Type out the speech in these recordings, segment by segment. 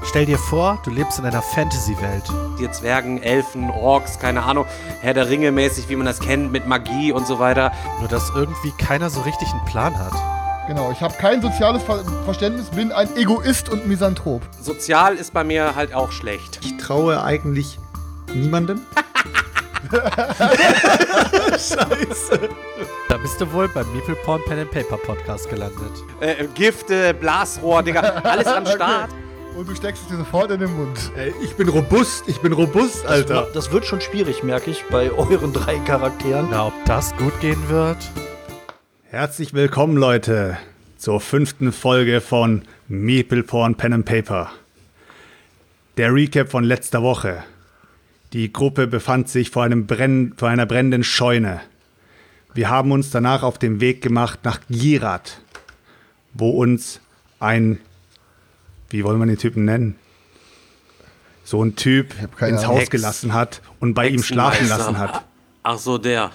Stell dir vor, du lebst in einer Fantasy-Welt. Die Zwergen, Elfen, Orks, keine Ahnung, Herr der Ringe mäßig, wie man das kennt, mit Magie und so weiter. Nur dass irgendwie keiner so richtig einen Plan hat. Genau, ich habe kein soziales Verständnis, bin ein Egoist und Misanthrop. Sozial ist bei mir halt auch schlecht. Ich traue eigentlich niemandem. Scheiße. Da bist du wohl beim Meeple Porn Pen and Paper Podcast gelandet. Gifte, Blasrohr, Digga, alles am Start. Okay. Und du steckst es dir sofort in den Mund. Ey, ich bin robust, Alter. Das wird schon schwierig, merke ich, bei euren 3 Charakteren. Na, ob das gut gehen wird? Herzlich willkommen, Leute, zur 5. Folge von Meeple Porn Pen and Paper. Der Recap von letzter Woche. Die Gruppe befand sich vor einer brennenden Scheune. Wir haben uns danach auf den Weg gemacht nach Girath, wo uns ein, wie wollen wir den Typen nennen? So ein Typ ins Haus gelassen hat und bei ihm schlafen lassen hat. Ach so, der.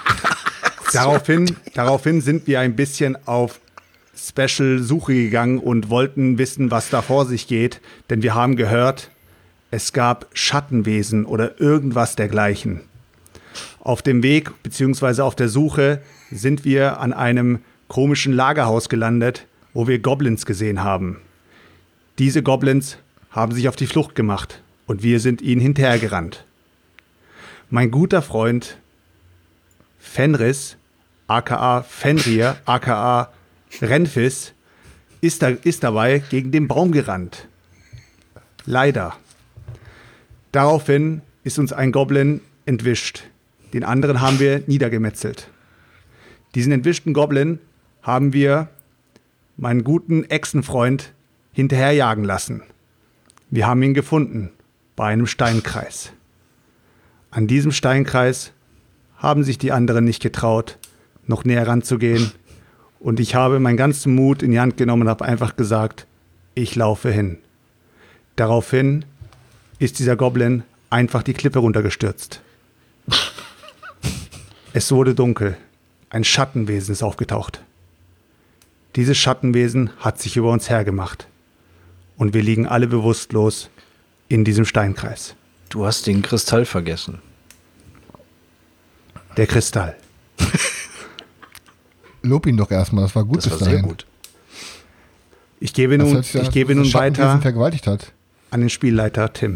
Daraufhin sind wir ein bisschen auf Special-Suche gegangen und wollten wissen, was da vor sich geht, denn wir haben gehört, es gab Schattenwesen oder irgendwas dergleichen. Auf dem Weg bzw. auf der Suche sind wir an einem komischen Lagerhaus gelandet, wo wir Goblins gesehen haben. Diese Goblins haben sich auf die Flucht gemacht und wir sind ihnen hinterhergerannt. Mein guter Freund Fenris, aka Fenrir, aka Renfis, ist dabei gegen den Baum gerannt. Leider. Daraufhin ist uns ein Goblin entwischt. Den anderen haben wir niedergemetzelt. Diesen entwischten Goblin haben wir meinen guten Echsenfreund hinterherjagen lassen. Wir haben ihn gefunden bei einem Steinkreis. An diesem Steinkreis haben sich die anderen nicht getraut, noch näher ranzugehen. Und ich habe meinen ganzen Mut in die Hand genommen und habe einfach gesagt, ich laufe hin. Daraufhin ist dieser Goblin einfach die Klippe runtergestürzt. Es wurde dunkel. Ein Schattenwesen ist aufgetaucht. Dieses Schattenwesen hat sich über uns hergemacht. Und wir liegen alle bewusstlos in diesem Steinkreis. Du hast den Kristall vergessen. Der Kristall. Lob ihn doch erstmal, das war gut. Das war sehr gut. Ich gebe nun weiter vergewaltigt hat. an den Spielleiter Tim.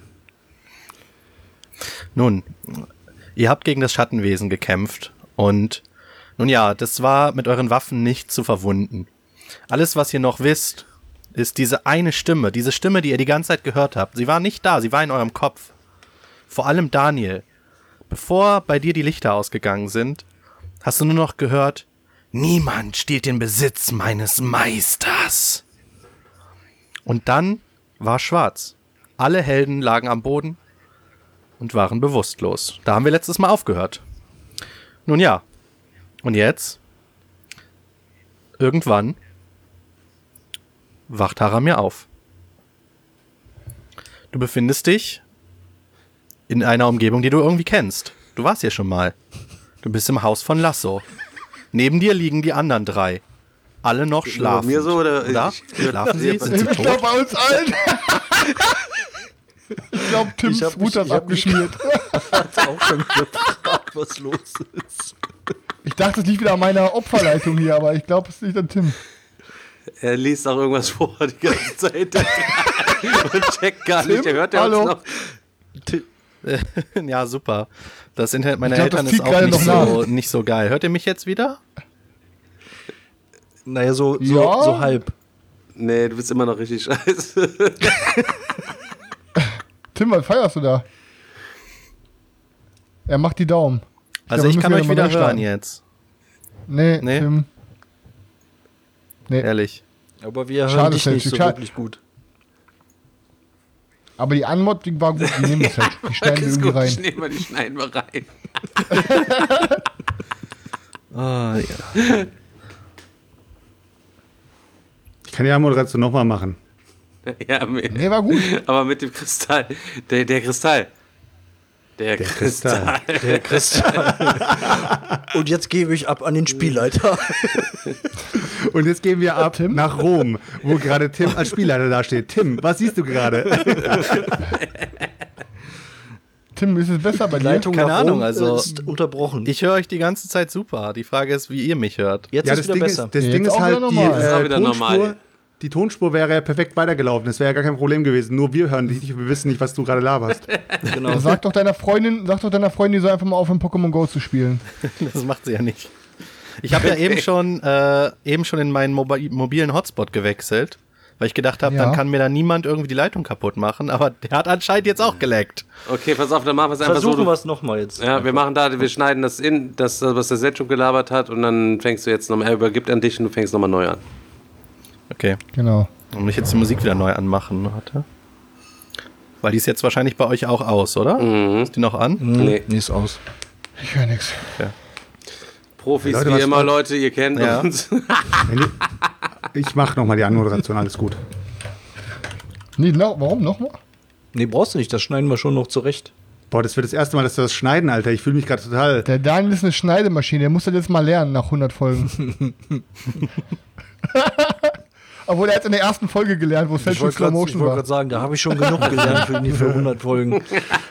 Nun, ihr habt gegen das Schattenwesen gekämpft und nun ja, das war mit euren Waffen nicht zu verwunden. Alles, was ihr noch wisst, ist diese eine Stimme, die ihr die ganze Zeit gehört habt. Sie war nicht da, sie war in eurem Kopf. Vor allem Daniel. Bevor bei dir die Lichter ausgegangen sind, hast du nur noch gehört, niemand stiehlt den Besitz meines Meisters. Und dann war schwarz. Alle Helden lagen am Boden und waren bewusstlos. Da haben wir letztes Mal aufgehört. Nun ja, und jetzt, irgendwann, wacht Haramir auf. Du befindest dich in einer Umgebung, die du irgendwie kennst. Du warst hier schon mal. Du bist im Haus von Lasso. Neben dir liegen die anderen 3. Alle noch schlafen. Mir so, oder? Schlafen sie? Sind sie Ich tot? glaube bei uns allen. Ich glaube, Tims Wut hat abgeschmiert. Hat auch schon gefragt, was los ist. Ich dachte, es liegt wieder an meiner Opferleitung hier, aber ich glaube, es liegt an Tim. Er liest auch irgendwas vor die ganze Zeit. Und checkt gar nicht, der hört ja uns noch. Ja, super. Das Internet meiner Ich glaub, Eltern das ist zieht auch gerade nicht so geil. Hört ihr mich jetzt wieder? Naja, so halb. Nee, du bist immer noch richtig scheiße. Tim, was feierst du da? Er macht die Daumen. Also glaube, ich kann wir euch müssen wieder neu hören starten. jetzt. Nee, Tim. Nee. Ehrlich. Aber wir Schade, hören dich nicht so schade. wirklich gut. Aber die Anmod, die war gut. Die nehmen das halt. Die schneiden wir Ist irgendwie gut, rein. die schneiden wir rein. Ah, ja. Ich kann die Moderation nochmal machen. Ja, Nee, war gut. aber mit dem Kristall. Der Kristall. Der Kristall. Der Kristall. Und jetzt gebe ich ab an den Spielleiter. Und jetzt gehen wir ab nach Rom, wo gerade Tim als Spielleiter da steht. Tim, was siehst du gerade? Tim, ist es besser bei Die dir? Leitung Keine nach Ahnung, Rom also ist unterbrochen. Ich höre euch die ganze Zeit super. Die Frage ist, wie ihr mich hört. Jetzt Ja, ist das wieder Ding besser. ist, das Jetzt Ding ist auch halt, wieder die normal. Ist auch wieder Tonspur, normal. die Tonspur wäre ja perfekt weitergelaufen. Das wäre ja gar kein Problem gewesen. Nur wir hören dich nicht, wir wissen nicht, was du gerade laberst. Genau. Sag doch deiner Freundin, die soll einfach mal aufhören, Pokémon Go zu spielen. Das macht sie ja nicht. Ich habe ja eben schon in meinen mobilen Hotspot gewechselt, weil ich gedacht habe, Ja. dann kann mir da niemand irgendwie die Leitung kaputt machen, aber der hat anscheinend jetzt auch geleckt. Okay, pass auf, dann machen wir es einfach so. Versuchen wir es nochmal jetzt. Ja, wir schneiden das in, was der Setschuk gelabert hat, und dann fängst du jetzt nochmal, er übergibt an dich und du fängst nochmal neu an. Okay, Genau. und ich jetzt die Musik wieder neu anmachen, warte. Weil die ist jetzt wahrscheinlich bei euch auch aus, oder? Ist die noch an? Nee. Nee, ist aus. Ich höre nichts. Profis Leute, wie was immer, wollt- Leute, ihr kennt Ja. uns. Ich mache nochmal die Anmoderation, alles gut. Nee, warum nochmal? Nee, brauchst du nicht, das schneiden wir schon noch zurecht. Boah, das wird das erste Mal, dass wir das schneiden, Alter. Ich fühle mich gerade total... Der Daniel ist eine Schneidemaschine, der muss das jetzt mal lernen nach 100 Folgen. Obwohl, er hat in der ersten Folge gelernt, wo es Ich wollte Slow Motion war. gerade sagen, da habe ich schon genug gelernt für 100 Folgen.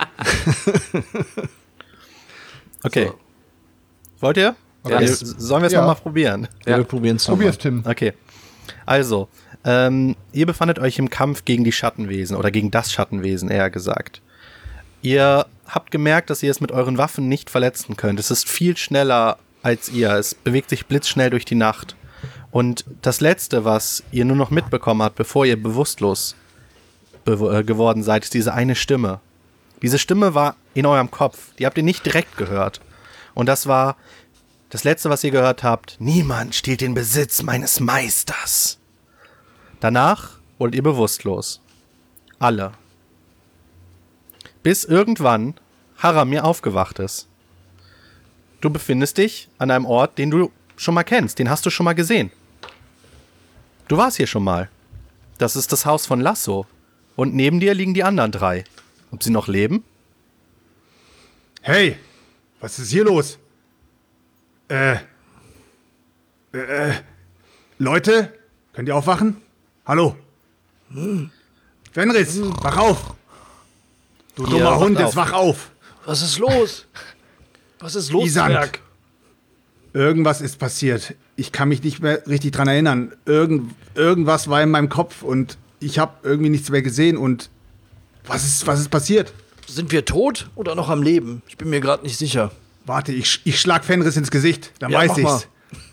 Okay. So. Wollt ihr? Ja. Sollen wir es Ja. mal probieren? Ja, wir probieren es Probier's, Tim. Okay. Also, ihr befandet euch im Kampf gegen die Schattenwesen oder gegen das Schattenwesen, eher gesagt. Ihr habt gemerkt, dass ihr es mit euren Waffen nicht verletzen könnt. Es ist viel schneller als ihr. Es bewegt sich blitzschnell durch die Nacht. Und das Letzte, was ihr nur noch mitbekommen habt, bevor ihr bewusstlos geworden seid, ist diese eine Stimme. Diese Stimme war in eurem Kopf. Die habt ihr nicht direkt gehört. Und das war das Letzte, was ihr gehört habt. Niemand stiehlt den Besitz meines Meisters. Danach wurdet ihr bewusstlos. Alle. Bis irgendwann Haramir aufgewacht ist. Du befindest dich an einem Ort, den du schon mal kennst. Den hast du schon mal gesehen. Du warst hier schon mal. Das ist das Haus von Lasso. Und neben dir liegen die anderen 3. Ob sie noch leben? Hey, was ist hier los? Leute, könnt ihr aufwachen? Hallo? Fenris, wach auf! Du dummer wacht Hund, auf. jetzt wach auf! Was ist los? Was ist los, Isand. Zwerg? Irgendwas ist passiert. Ich kann mich nicht mehr richtig dran erinnern. Irgendwas war in meinem Kopf und ich habe irgendwie nichts mehr gesehen und was ist passiert? Sind wir tot oder noch am Leben? Ich bin mir gerade nicht sicher. Warte, ich schlag Fenris ins Gesicht, dann Ja, weiß mach ich's.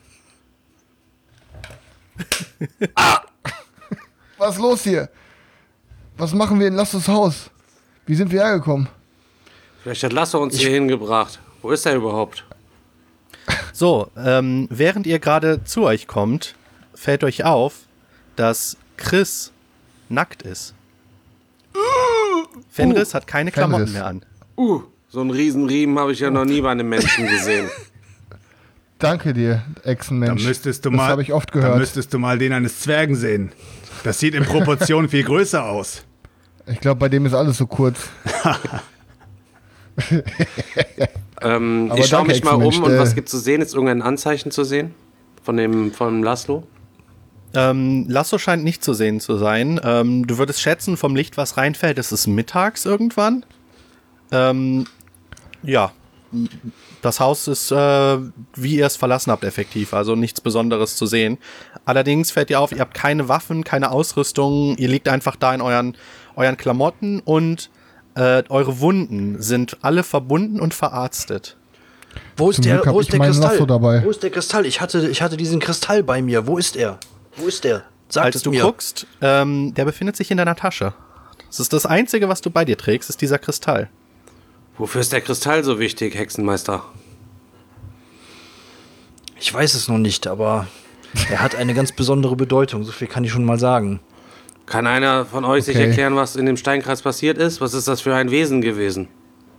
Was ist los hier? Was machen wir in Lassos Haus? Wie sind wir hergekommen? Vielleicht hat Lasso uns hier hingebracht. Wo ist er überhaupt? So, während ihr gerade zu euch kommt, fällt euch auf, dass Chris nackt ist. Fenris hat keine Klamotten Fenris. mehr an. So einen Riesenriemen habe ich ja noch nie bei einem Menschen gesehen. Danke dir, Echsenmensch. Da müsstest du das mal, habe ich oft Da gehört. müsstest du mal den eines Zwergen sehen. Das sieht in Proportion viel größer aus. Ich glaube, bei dem ist alles so kurz. Ich schaue danke, mich mal um Echsenmensch, und was gibt's zu sehen? Ist irgendein Anzeichen zu sehen? Von Laszlo? Lasso scheint nicht zu sehen zu sein. Du würdest schätzen, vom Licht, was reinfällt, es ist mittags irgendwann. Ja. Das Haus ist, wie ihr es verlassen habt, effektiv. Also nichts Besonderes zu sehen. Allerdings fällt ihr auf, ihr habt keine Waffen, keine Ausrüstung. Ihr liegt einfach da in euren Klamotten und eure Wunden sind alle verbunden und verarztet. Wo ist Zum der, Glück hab wo ich ist der meinen Kristall? Lasso dabei. Wo ist der Kristall? Ich hatte diesen Kristall bei mir. Wo ist er? Wo ist der? Sag Als es du mir. guckst, der befindet sich in deiner Tasche. Das ist das Einzige, was du bei dir trägst, ist dieser Kristall. Wofür ist der Kristall so wichtig, Hexenmeister? Ich weiß es noch nicht, aber er hat eine ganz besondere Bedeutung. So viel kann ich schon mal sagen. Kann einer von euch sich Okay. erklären, was in dem Steinkreis passiert ist? Was ist das für ein Wesen gewesen?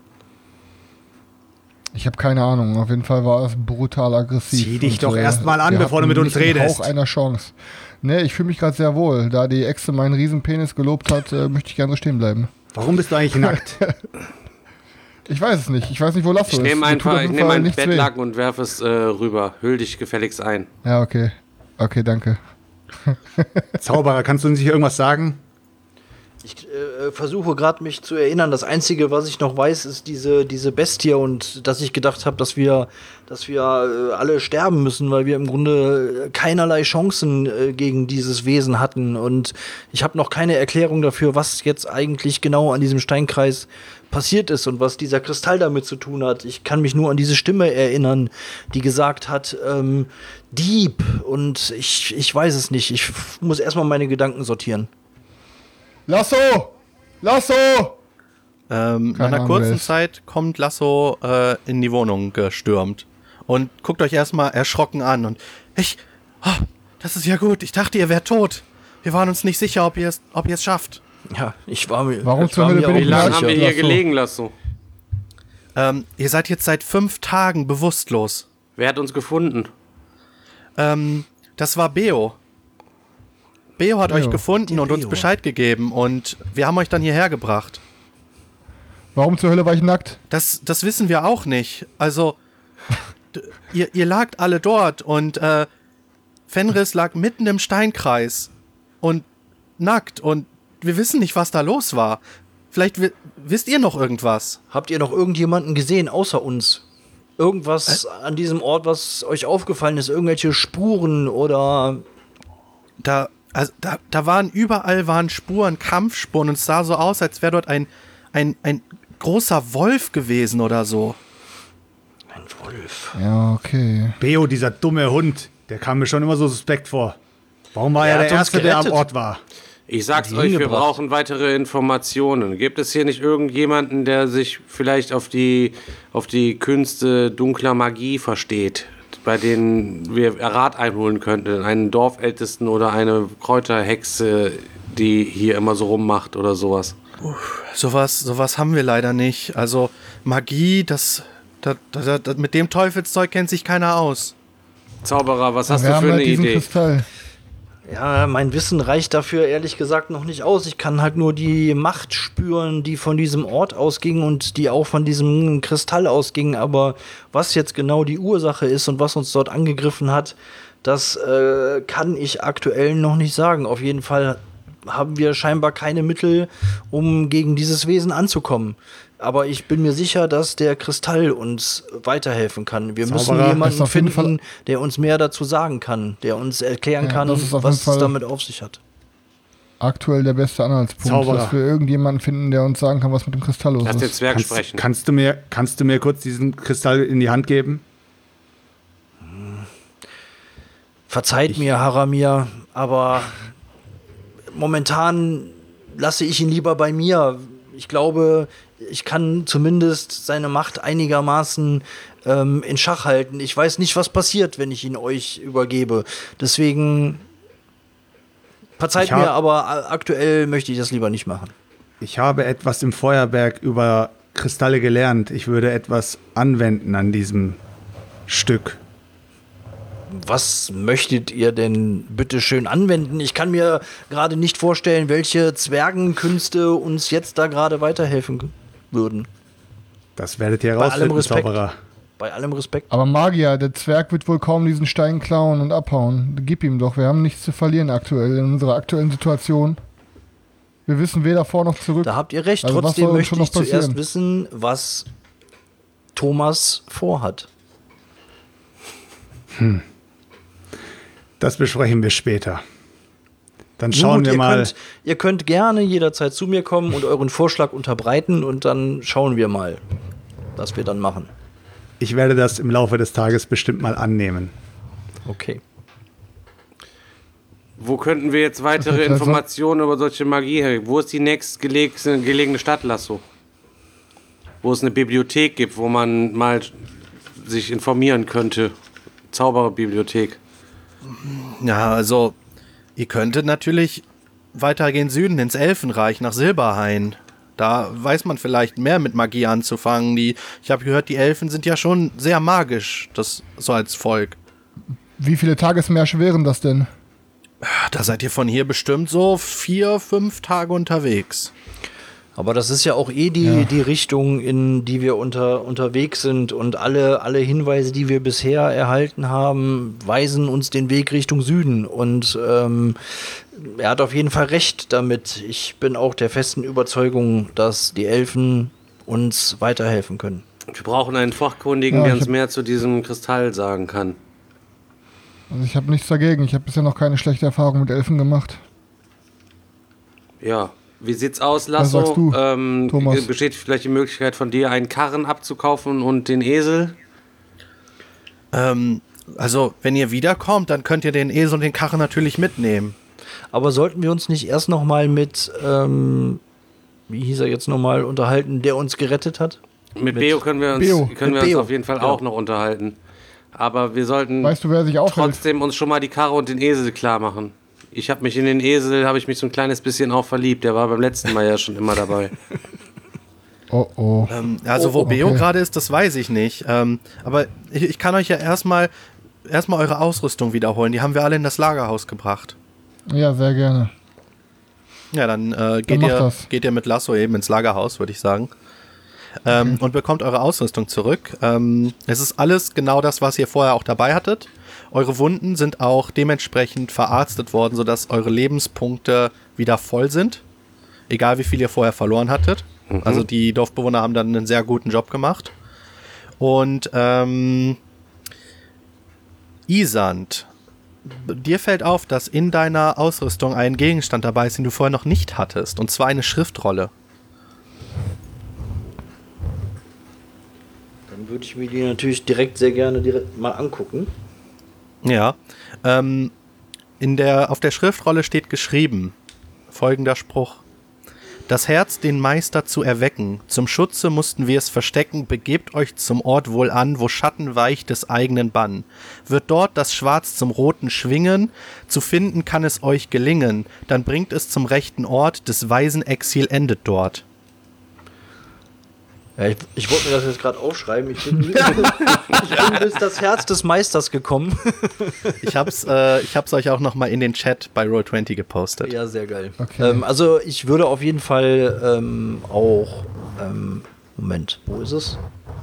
Ich habe keine Ahnung. Auf jeden Fall war es brutal aggressiv. Zieh dich Und, doch erst mal an, wir bevor du hatten mit uns nicht einen redest. Hauch einer Chance. Ne, ich fühle mich gerade sehr wohl. Da die Echse meinen Riesenpenis gelobt hat, möchte ich gerne so stehen bleiben. Warum bist du eigentlich nackt? Ich weiß es nicht. Ich weiß nicht, wo Lasso Ich ist. nehme Mir tut auf einfach jeden ein Fall nichts weh. Bettlaken und werfe es rüber. Hüll dich gefälligst ein. Ja, okay. Okay, danke. Zauberer, kannst du uns nicht irgendwas sagen? Ich versuche gerade mich zu erinnern. Das Einzige, was ich noch weiß, ist diese Bestie und dass ich gedacht habe, dass wir alle sterben müssen, weil wir im Grunde keinerlei Chancen gegen dieses Wesen hatten. Und ich habe noch keine Erklärung dafür, was jetzt eigentlich genau an diesem Steinkreis passiert ist und was dieser Kristall damit zu tun hat. Ich kann mich nur an diese Stimme erinnern, die gesagt hat, Dieb. Und ich weiß es nicht. Ich muss erstmal meine Gedanken sortieren. Lasso! Lasso! Nach einer kurzen Zeit kommt Lasso in die Wohnung gestürmt und guckt euch erstmal erschrocken an und das ist ja gut, ich dachte, ihr wärt tot. Wir waren uns nicht sicher, ob ihr es schafft. Ja, ich war mir. Warum zur Hölle bin Wie ich lange nicht haben wir sicher? hier gelegen, Lasso? Ihr seid jetzt seit 5 Tagen bewusstlos. Wer hat uns gefunden? Das war Beo. Beo hat euch gefunden und uns Beo. Bescheid gegeben und wir haben euch dann hierher gebracht. Warum zur Hölle war ich nackt? Das wissen wir auch nicht. Also, ihr lagt alle dort und Fenris lag mitten im Steinkreis und nackt und wir wissen nicht, was da los war. Vielleicht wisst ihr noch irgendwas. Habt ihr noch irgendjemanden gesehen, außer uns? Irgendwas an diesem Ort, was euch aufgefallen ist? Irgendwelche Spuren oder... Da waren überall Spuren, Kampfspuren und es sah so aus, als wäre dort ein großer Wolf gewesen oder so. Ein Wolf. Ja, okay. Beo, dieser dumme Hund, der kam mir schon immer so suspekt vor. Warum war Er er hat der uns Erste, der am gerettet. Ort war? Ich sag's Die euch, wir hingebracht. brauchen weitere Informationen. Gibt es hier nicht irgendjemanden, der sich vielleicht auf die Künste dunkler Magie versteht, bei denen wir Rat einholen könnten? Einen Dorfältesten oder eine Kräuterhexe, die hier immer so rummacht oder sowas? Sowas haben wir leider nicht. Also Magie, mit dem Teufelszeug kennt sich keiner aus. Zauberer, was hast Wir du haben für eine halt diesen Idee? Kristall. Ja, mein Wissen reicht dafür ehrlich gesagt noch nicht aus. Ich kann halt nur die Macht spüren, die von diesem Ort ausging und die auch von diesem Kristall ausging. Aber was jetzt genau die Ursache ist und was uns dort angegriffen hat, das kann ich aktuell noch nicht sagen. Auf jeden Fall haben wir scheinbar keine Mittel, um gegen dieses Wesen anzukommen. Aber ich bin mir sicher, dass der Kristall uns weiterhelfen kann. Wir müssen Zauberer, ist jemanden auf jeden finden, der uns mehr dazu sagen kann, der uns erklären Ja, kann, das ist auf was jeden Fall es damit auf sich hat. Aktuell der beste Anhaltspunkt, Zauberer. dass wir irgendjemanden finden, der uns sagen kann, was mit dem Kristall los Lass den ist. Zwerg sprechen. Kannst du mir kurz diesen Kristall in die Hand geben? Verzeiht mir, Haramir, aber momentan lasse ich ihn lieber bei mir. Ich glaube, ich kann zumindest seine Macht einigermaßen in Schach halten. Ich weiß nicht, was passiert, wenn ich ihn euch übergebe. Deswegen verzeiht mir, aber aktuell möchte ich das lieber nicht machen. Ich habe etwas im Feuerberg über Kristalle gelernt. Ich würde etwas anwenden an diesem Stück. Was möchtet ihr denn bitte schön anwenden? Ich kann mir gerade nicht vorstellen, welche Zwergenkünste uns jetzt da gerade weiterhelfen würden. Das werdet ihr Bei allem herausfinden, Respekt. Zauberer. Bei allem Respekt. Aber Magier, der Zwerg wird wohl kaum diesen Stein klauen und abhauen. Gib ihm doch, wir haben nichts zu verlieren aktuell, in unserer aktuellen Situation. Wir wissen weder vor noch zurück. Da habt ihr recht. Also was Trotzdem soll uns möchte schon ich noch zuerst passieren? wissen, was Thomas vorhat. Das besprechen wir später. Dann Nun schauen gut, wir mal. Ihr könnt gerne jederzeit zu mir kommen und euren Vorschlag unterbreiten und dann schauen wir mal, was wir dann machen. Ich werde das im Laufe des Tages bestimmt mal annehmen. Okay. Wo könnten wir jetzt weitere Das ist ja so- Informationen über solche Magie her? Wo ist die nächstgelegene Stadt, Lasso? Wo es eine Bibliothek gibt, wo man mal sich informieren könnte. Zaubererbibliothek. Ja, also, ihr könntet natürlich weitergehen Süden ins Elfenreich nach Silberhain. Da weiß man vielleicht mehr mit Magie anzufangen. Ich habe gehört, die Elfen sind ja schon sehr magisch, das so als Volk. Wie viele Tagesmärsche wären das denn? Da seid ihr von hier bestimmt so 4-5 Tage unterwegs. Aber das ist ja auch die Richtung, in die wir unterwegs sind, und alle Hinweise, die wir bisher erhalten haben, weisen uns den Weg Richtung Süden, und er hat auf jeden Fall recht damit. Ich bin auch der festen Überzeugung, dass die Elfen uns weiterhelfen können. Wir brauchen einen Fachkundigen, der uns mehr zu diesem Kristall sagen kann. Also ich habe nichts dagegen. Ich habe bisher noch keine schlechte Erfahrung mit Elfen gemacht. Ja, wie sieht's aus, Lasso? Was sagst du, Thomas? Besteht vielleicht die Möglichkeit von dir, einen Karren abzukaufen und den Esel? Also, wenn ihr wiederkommt, dann könnt ihr den Esel und den Karren natürlich mitnehmen. Aber sollten wir uns nicht erst noch mal mit, wie hieß er jetzt nochmal, unterhalten, der uns gerettet hat? Mit Beo können wir uns auf jeden Fall auch noch unterhalten. Aber wir sollten Weißt du, wer sich aufhält? trotzdem uns schon mal die Karre und den Esel klar machen. Ich habe mich in den Esel, so ein kleines bisschen auch verliebt. Der war beim letzten Mal ja schon immer dabei. Oh. Wo Beo gerade ist, das weiß ich nicht. Aber ich kann euch ja erstmal eure Ausrüstung wiederholen. Die haben wir alle in das Lagerhaus gebracht. Ja, sehr gerne. Ja, dann geht ihr mit Lasso eben ins Lagerhaus, würde ich sagen. Und bekommt eure Ausrüstung zurück. Es ist alles genau das, was ihr vorher auch dabei hattet. Eure Wunden sind auch dementsprechend verarztet worden, sodass eure Lebenspunkte wieder voll sind. Egal wie viel ihr vorher verloren hattet. Mhm. Also die Dorfbewohner haben dann einen sehr guten Job gemacht. Und Isand, dir fällt auf, dass in deiner Ausrüstung ein Gegenstand dabei ist, den du vorher noch nicht hattest. Und zwar eine Schriftrolle. Dann würde ich mir die natürlich sehr gerne mal angucken. Ja. Auf der Schriftrolle steht geschrieben folgender Spruch: Das Herz, den Meister zu erwecken. Zum Schutze mussten wir es verstecken. Begebt euch zum Ort wohlan, wo Schatten weicht des eigenen Bann. Wird dort das Schwarz zum Roten schwingen, zu finden kann es euch gelingen. Dann bringt es zum rechten Ort, des weisen Exil endet dort. Ja, ich wollte mir das jetzt gerade aufschreiben. Ich bin bis das Herz des Meisters gekommen. Ich hab's euch auch nochmal in den Chat bei Roll20 gepostet. Ja, sehr geil. Okay. Also ich würde auf jeden Fall Moment, wo ist es?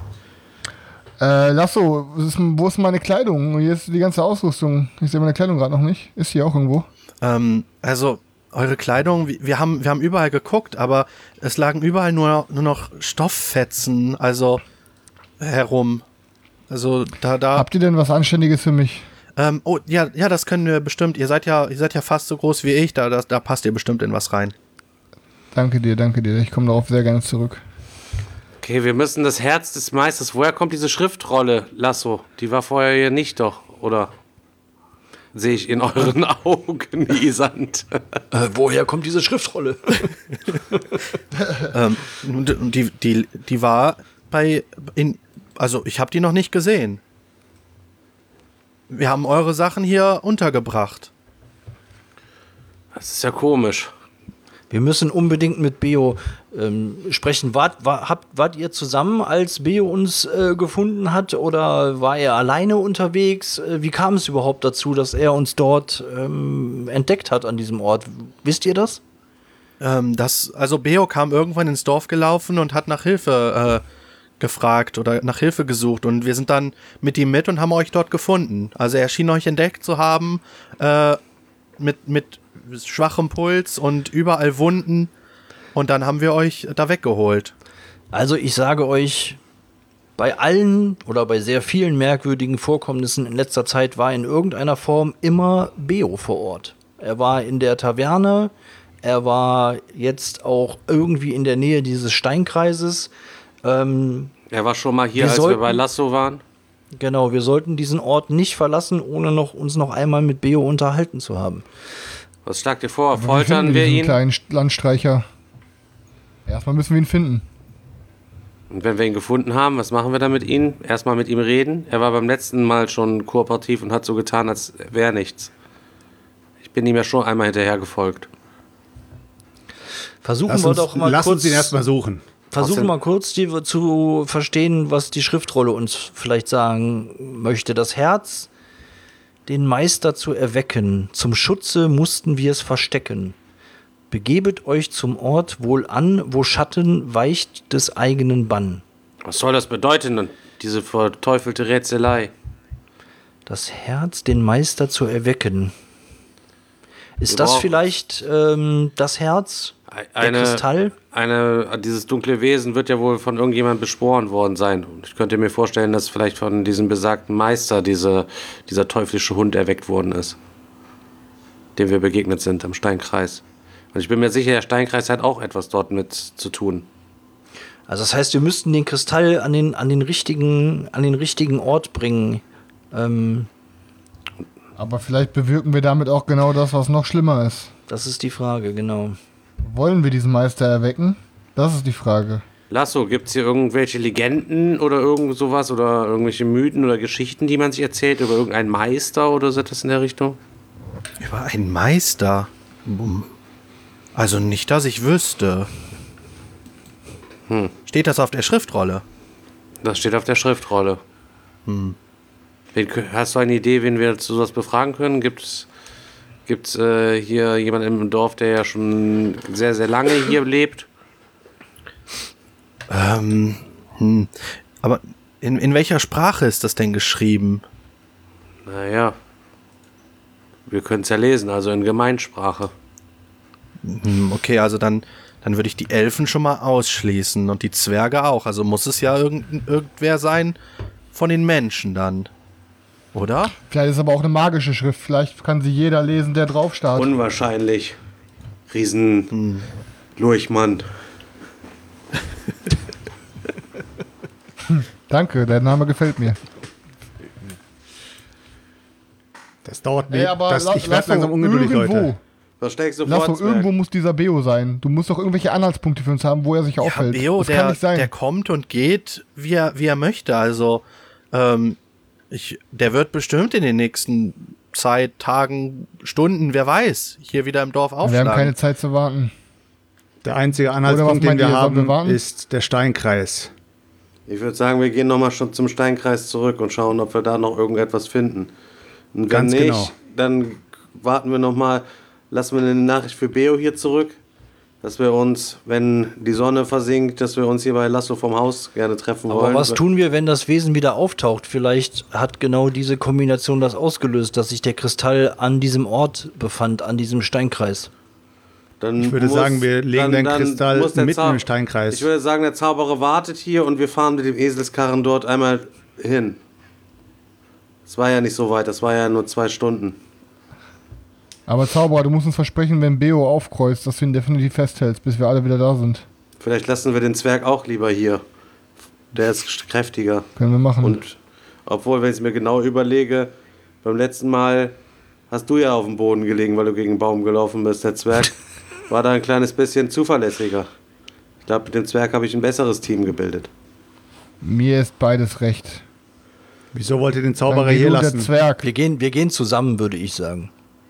Lasso, wo ist meine Kleidung? Hier ist die ganze Ausrüstung. Ich sehe meine Kleidung gerade noch nicht. Ist hier auch irgendwo? Eure Kleidung, wir haben überall geguckt, aber es lagen überall nur noch Stofffetzen, also herum. Also da. Habt ihr denn was Anständiges für mich? Ja, das können wir bestimmt. Ihr seid ja fast so groß wie ich, da passt ihr bestimmt in was rein. Danke dir. Ich komme darauf sehr gerne zurück. Okay, wir müssen das Herz des Meisters. Woher kommt diese Schriftrolle, Lasso? Die war vorher hier nicht doch, oder? Sehe ich in euren Augen, Isand. Woher kommt diese Schriftrolle? Die war also ich habe die noch nicht gesehen. Wir haben eure Sachen hier untergebracht. Das ist ja komisch. Wir müssen unbedingt mit Beo sprechen. Wart ihr zusammen, als Beo uns gefunden hat, oder war er alleine unterwegs? Wie kam es überhaupt dazu, dass er uns dort entdeckt hat an diesem Ort? Wisst ihr das? Also Beo kam irgendwann ins Dorf gelaufen und hat nach Hilfe gefragt oder nach Hilfe gesucht, und wir sind dann mit ihm mit und haben euch dort gefunden. Also er schien euch entdeckt zu haben, mit schwachem Puls und überall Wunden, und dann haben wir euch da weggeholt. Also ich sage euch, bei allen oder bei sehr vielen merkwürdigen Vorkommnissen in letzter Zeit war in irgendeiner Form immer Beo vor Ort. Er war in der Taverne, er war jetzt auch irgendwie in der Nähe dieses Steinkreises. Er war schon mal hier, als wir bei Lasso waren. Genau, wir sollten diesen Ort nicht verlassen, ohne uns noch einmal mit Beo unterhalten zu haben. Was schlagt ihr vor? Foltern wir ihn? Kleinen Landstreicher. Erstmal müssen wir ihn finden. Und wenn wir ihn gefunden haben, was machen wir dann mit ihm? Erstmal mit ihm reden. Er war beim letzten Mal schon kooperativ und hat so getan, als wäre nichts. Ich bin ihm ja schon einmal hinterher gefolgt. Lass uns ihn erstmal suchen. Versuchen mal kurz zu verstehen, was die Schriftrolle uns vielleicht sagen möchte. Das Herz, den Meister zu erwecken. Zum Schutze mussten wir es verstecken. Begebet euch zum Ort wohl an, wo Schatten weicht des eigenen Bann. Was soll das bedeuten, diese verteufelte Rätselei? Das Herz, den Meister zu erwecken. Ist Wir das brauchen- vielleicht das Herz, der Kristall? Dieses dunkle Wesen wird ja wohl von irgendjemandem beschworen worden sein. Und ich könnte mir vorstellen, dass vielleicht von diesem besagten Meister dieser teuflische Hund erweckt worden ist, dem wir begegnet sind am Steinkreis. Und ich bin mir sicher, der Steinkreis hat auch etwas dort mit zu tun. Also das heißt, wir müssten den Kristall an den richtigen Ort bringen. Aber vielleicht bewirken wir damit auch genau das, was noch schlimmer ist. Das ist die Frage, genau. Wollen wir diesen Meister erwecken? Das ist die Frage. Lasso, gibt es hier irgendwelche Legenden oder irgend sowas oder irgendwelche Mythen oder Geschichten, die man sich erzählt über irgendeinen Meister oder so etwas in der Richtung? Über einen Meister? Also nicht, dass ich wüsste. Steht das auf der Schriftrolle? Das steht auf der Schriftrolle. Hast du eine Idee, wen wir zu sowas befragen können? Gibt's hier jemanden im Dorf, der ja schon sehr, sehr lange hier lebt? Aber in welcher Sprache ist das denn geschrieben? Naja, wir können es ja lesen, also in Gemeinsprache. Okay, also dann würde ich die Elfen schon mal ausschließen und die Zwerge auch. Also muss es ja irgendwer sein von den Menschen dann. Oder? Vielleicht ist aber auch eine magische Schrift. Vielleicht kann sie jeder lesen, der drauf starrt. Unwahrscheinlich. Lurchmann. Danke, der Name gefällt mir. Das dauert Ey, nicht. aber Ich werde langsam ungeduldig, Leute. Was schlägst du vor, Lasso, Zwerg? irgendwo muss dieser Beo sein. Du musst doch irgendwelche Anhaltspunkte für uns haben, wo er sich aufhält. Beo, das kann nicht sein. der kommt und geht, wie er möchte. Also, der wird bestimmt in den nächsten Tagen, Stunden, wer weiß, hier wieder im Dorf Wir aufschlagen. haben keine Zeit zu warten. Der einzige Oder Anhaltspunkt, was den meint wir ihr, sollen wir haben, warten? ist der Steinkreis. Ich würde sagen, wir gehen nochmal schon zum Steinkreis zurück und schauen, ob wir da noch irgendetwas finden. Und wenn Ganz nicht, genau. dann warten wir nochmal, lassen wir eine Nachricht für Beo hier zurück, dass wir uns, wenn die Sonne versinkt, dass wir uns hier bei Lasso vom Haus gerne treffen Aber wollen. was tun wir, wenn das Wesen wieder auftaucht? Vielleicht hat genau diese Kombination das ausgelöst, dass sich der Kristall an diesem Ort befand, an diesem Steinkreis. Dann Ich würde sagen, wir legen den Kristall muss der mitten im Steinkreis. Ich würde sagen, der Zauberer wartet hier und wir fahren mit dem Eselskarren dort einmal hin. Es war ja nicht so weit, das war ja nur 2 Stunden. Aber Zauberer, du musst uns versprechen, wenn Beo aufkreuzt, dass du ihn definitiv festhältst, bis wir alle wieder da sind. Vielleicht lassen wir den Zwerg auch lieber hier. Der ist kräftiger. Können wir machen. Und obwohl, wenn ich es mir genau überlege, beim letzten Mal hast du ja auf dem Boden gelegen, weil du gegen den Baum gelaufen bist. Der Zwerg war da ein kleines bisschen zuverlässiger. Ich glaube, mit dem Zwerg habe ich ein besseres Team gebildet. Mir ist beides recht. Wieso wollt ihr den Dann Zauberer geh hier du, der lassen? Zwerg. Wir gehen zusammen, würde ich sagen.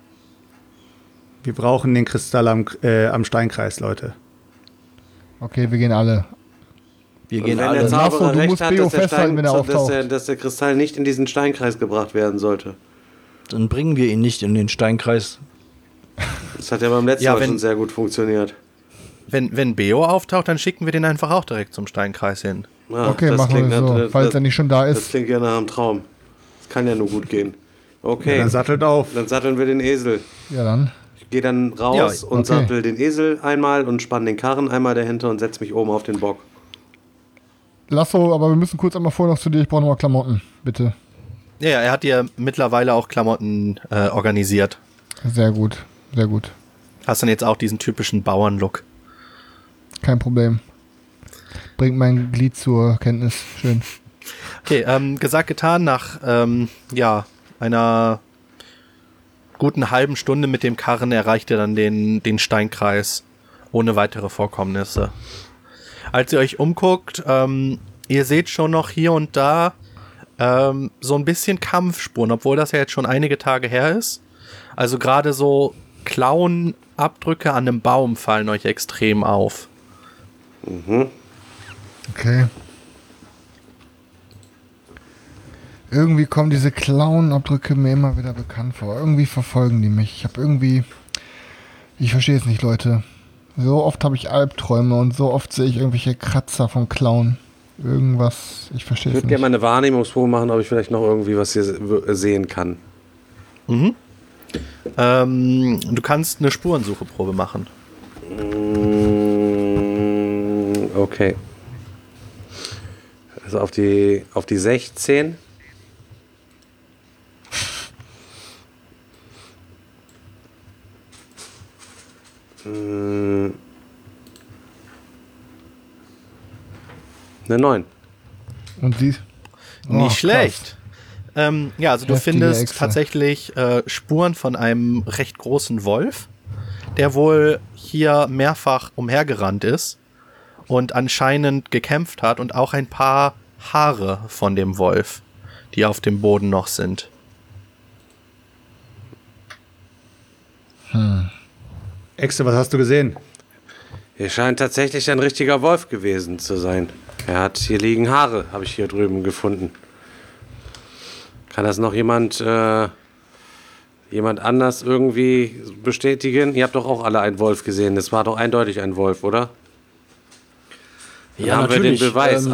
Wir brauchen den Kristall am Steinkreis, Leute. Okay, wir gehen alle. Wir Und gehen wenn alle. der Lasso, Zauberer du recht musst hat, Beo dass der, festhalten, wenn er auftaucht. dass der Kristall nicht in diesen Steinkreis gebracht werden sollte. Dann bringen wir ihn nicht in den Steinkreis. Das hat ja beim letzten Ja, Mal wenn- schon sehr gut funktioniert. Wenn Beo auftaucht, dann schicken wir den einfach auch direkt zum Steinkreis hin. Ja, Okay, das machen klingt wir so, nach- falls er nicht schon da Das ist. klingt ja nach einem Traum. Das kann ja nur gut gehen. Okay, Ja, dann sattelt auf. dann satteln wir den Esel. Ja, dann. Ich gehe dann raus Ja, und okay. sattel den Esel einmal und spann den Karren einmal dahinter und setz mich oben auf den Bock. Lasso, aber wir müssen kurz einmal vorher noch zu dir. Ich brauche nochmal Klamotten, bitte. Ja, er hat dir mittlerweile auch Klamotten organisiert. Sehr gut, sehr gut. Hast dann jetzt auch diesen typischen Bauernlook. Kein Problem. Bringt mein Glied zur Kenntnis. Schön. Okay, gesagt, getan. Nach einer guten halben Stunde mit dem Karren erreicht ihr dann den Steinkreis ohne weitere Vorkommnisse. Als ihr euch umguckt, ihr seht schon noch hier und da so ein bisschen Kampfspuren, obwohl das ja jetzt schon einige Tage her ist. Also gerade so Klauenabdrücke an einem Baum fallen euch extrem auf. Okay. Irgendwie kommen diese Clown-Abdrücke mir immer wieder bekannt vor. Irgendwie verfolgen die mich. Ich verstehe es nicht, Leute. So oft habe ich Albträume und so oft sehe ich irgendwelche Kratzer vom Clown. Irgendwas, ich verstehe Ich es würde gerne nicht. mal eine Wahrnehmungsprobe machen, ob ich vielleicht noch irgendwie was hier sehen kann. Du kannst eine Spurensucheprobe machen. Okay. Also auf die 16. Eine 9. Und sie? Nicht schlecht. Ja, also du Heftige findest Echse. tatsächlich Spuren von einem recht großen Wolf, der wohl hier mehrfach umhergerannt ist und anscheinend gekämpft hat und auch ein paar Haare von dem Wolf, die auf dem Boden noch sind. Exe, was hast du gesehen? Hier scheint tatsächlich ein richtiger Wolf gewesen zu sein. Hier liegen Haare, habe ich hier drüben gefunden. Kann das noch jemand anders irgendwie bestätigen? Ihr habt doch auch alle einen Wolf gesehen. Das war doch eindeutig ein Wolf, oder? Dann Ja, haben natürlich. wir den Beweis.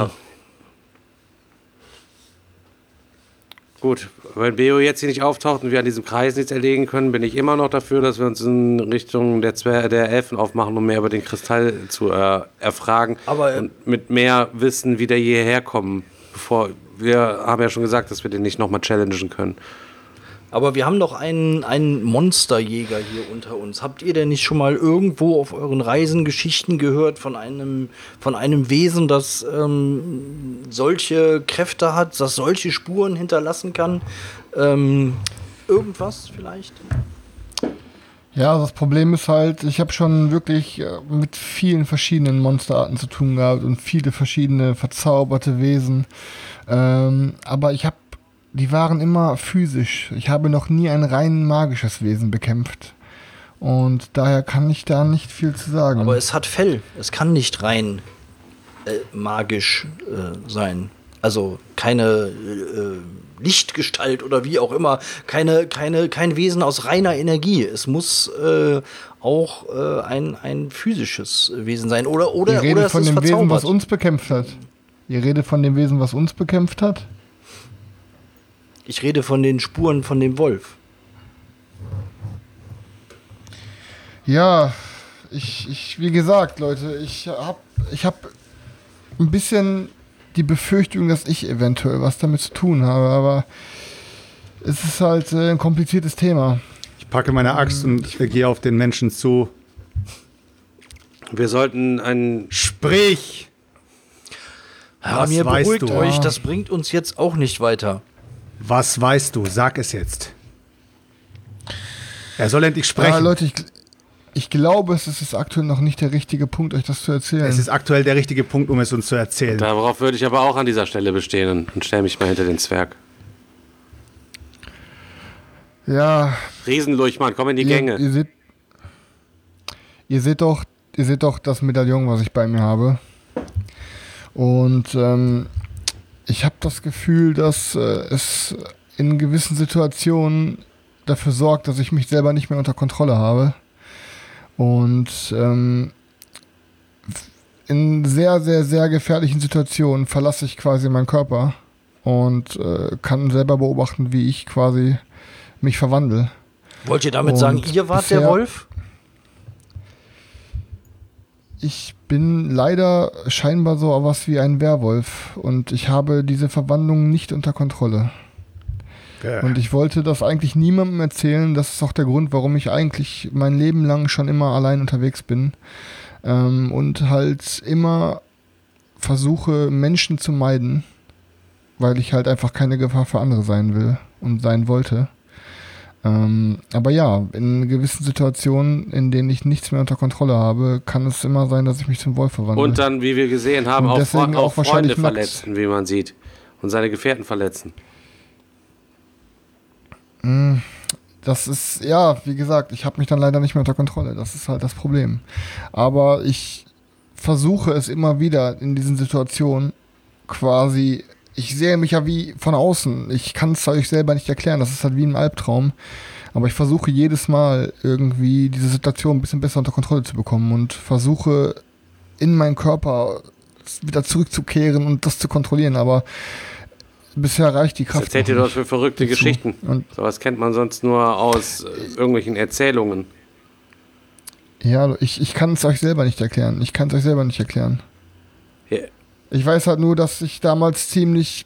Gut, wenn Beo jetzt hier nicht auftaucht und wir an diesem Kreis nichts erlegen können, bin ich immer noch dafür, dass wir uns in Richtung der Elfen aufmachen, um mehr über den Kristall zu erfragen. Aber, und mit mehr Wissen wieder hierher kommen. Wir haben ja schon gesagt, dass wir den nicht nochmal challengen können. Aber wir haben doch einen Monsterjäger hier unter uns. Habt ihr denn nicht schon mal irgendwo auf euren Reisen Geschichten gehört von einem Wesen, das solche Kräfte hat, das solche Spuren hinterlassen kann? Irgendwas vielleicht? Ja, das Problem ist halt, ich habe schon wirklich mit vielen verschiedenen Monsterarten zu tun gehabt und viele verschiedene verzauberte Wesen. Aber die waren immer physisch. Ich habe noch nie ein rein magisches Wesen bekämpft. Und daher kann ich da nicht viel zu sagen. Aber es hat Fell. Es kann nicht rein magisch sein. Also keine Lichtgestalt oder wie auch immer. Kein Wesen aus reiner Energie. Es muss auch ein physisches Wesen sein. Oder Ihr redet es von ist dem Wesen, was verzaubert. uns bekämpft hat. Ihr redet von dem Wesen, was uns bekämpft hat? Ich rede von den Spuren von dem Wolf. Ja, wie gesagt, Leute, ich hab ein bisschen die Befürchtung, dass ich eventuell was damit zu tun habe, aber es ist halt ein kompliziertes Thema. Ich packe meine Axt und gehe auf den Menschen zu. Wir sollten Sprich! Ja, Was mir weißt beruhigt du? euch, das bringt uns jetzt auch nicht weiter. Was weißt du? Sag es jetzt. Er soll endlich sprechen. Ja, Leute, ich glaube, es ist aktuell noch nicht der richtige Punkt, euch das zu erzählen. Es ist aktuell der richtige Punkt, um es uns zu erzählen. Darauf würde ich aber auch an dieser Stelle bestehen und stelle mich mal hinter den Zwerg. Ja, Riesenlurchmann, komm in die Gänge. Ihr seht doch das Medaillon, was ich bei mir habe. Und ich habe das Gefühl, dass es in gewissen Situationen dafür sorgt, dass ich mich selber nicht mehr unter Kontrolle habe. Und in sehr, sehr, sehr gefährlichen Situationen verlasse ich quasi meinen Körper und kann selber beobachten, wie ich quasi mich verwandle. Wollt ihr damit Und sagen, ihr wart der bisher- Wolf? Ich bin leider scheinbar so was wie ein Werwolf und ich habe diese Verwandlung nicht unter Kontrolle. Und ich wollte das eigentlich niemandem erzählen. Das ist auch der Grund, warum ich eigentlich mein Leben lang schon immer allein unterwegs bin. Und halt immer versuche, Menschen zu meiden, weil ich halt einfach keine Gefahr für andere sein will und sein wollte. Aber ja, in gewissen Situationen, in denen ich nichts mehr unter Kontrolle habe, kann es immer sein, dass ich mich zum Wolf verwandle. Und dann, wie wir gesehen haben, Und auch, deswegen auch auch wahrscheinlich Freunde nackt. verletzen, wie man sieht. Und seine Gefährten verletzen. Das ist, ja, wie gesagt, ich habe mich dann leider nicht mehr unter Kontrolle. Das ist halt das Problem. Aber ich versuche es immer wieder in diesen Situationen quasi, ich sehe mich ja wie von außen. Ich kann es euch selber nicht erklären. Das ist halt wie ein Albtraum. Aber ich versuche jedes Mal irgendwie diese Situation ein bisschen besser unter Kontrolle zu bekommen und versuche in meinen Körper wieder zurückzukehren und das zu kontrollieren. Aber bisher reicht die Kraft. Was erzählt ihr dort für verrückte Geschichten? Und Sowas kennt man sonst nur aus irgendwelchen Erzählungen. ja, ich kann es euch selber nicht erklären. Ja. Ich weiß halt nur, dass es ist damals ziemlich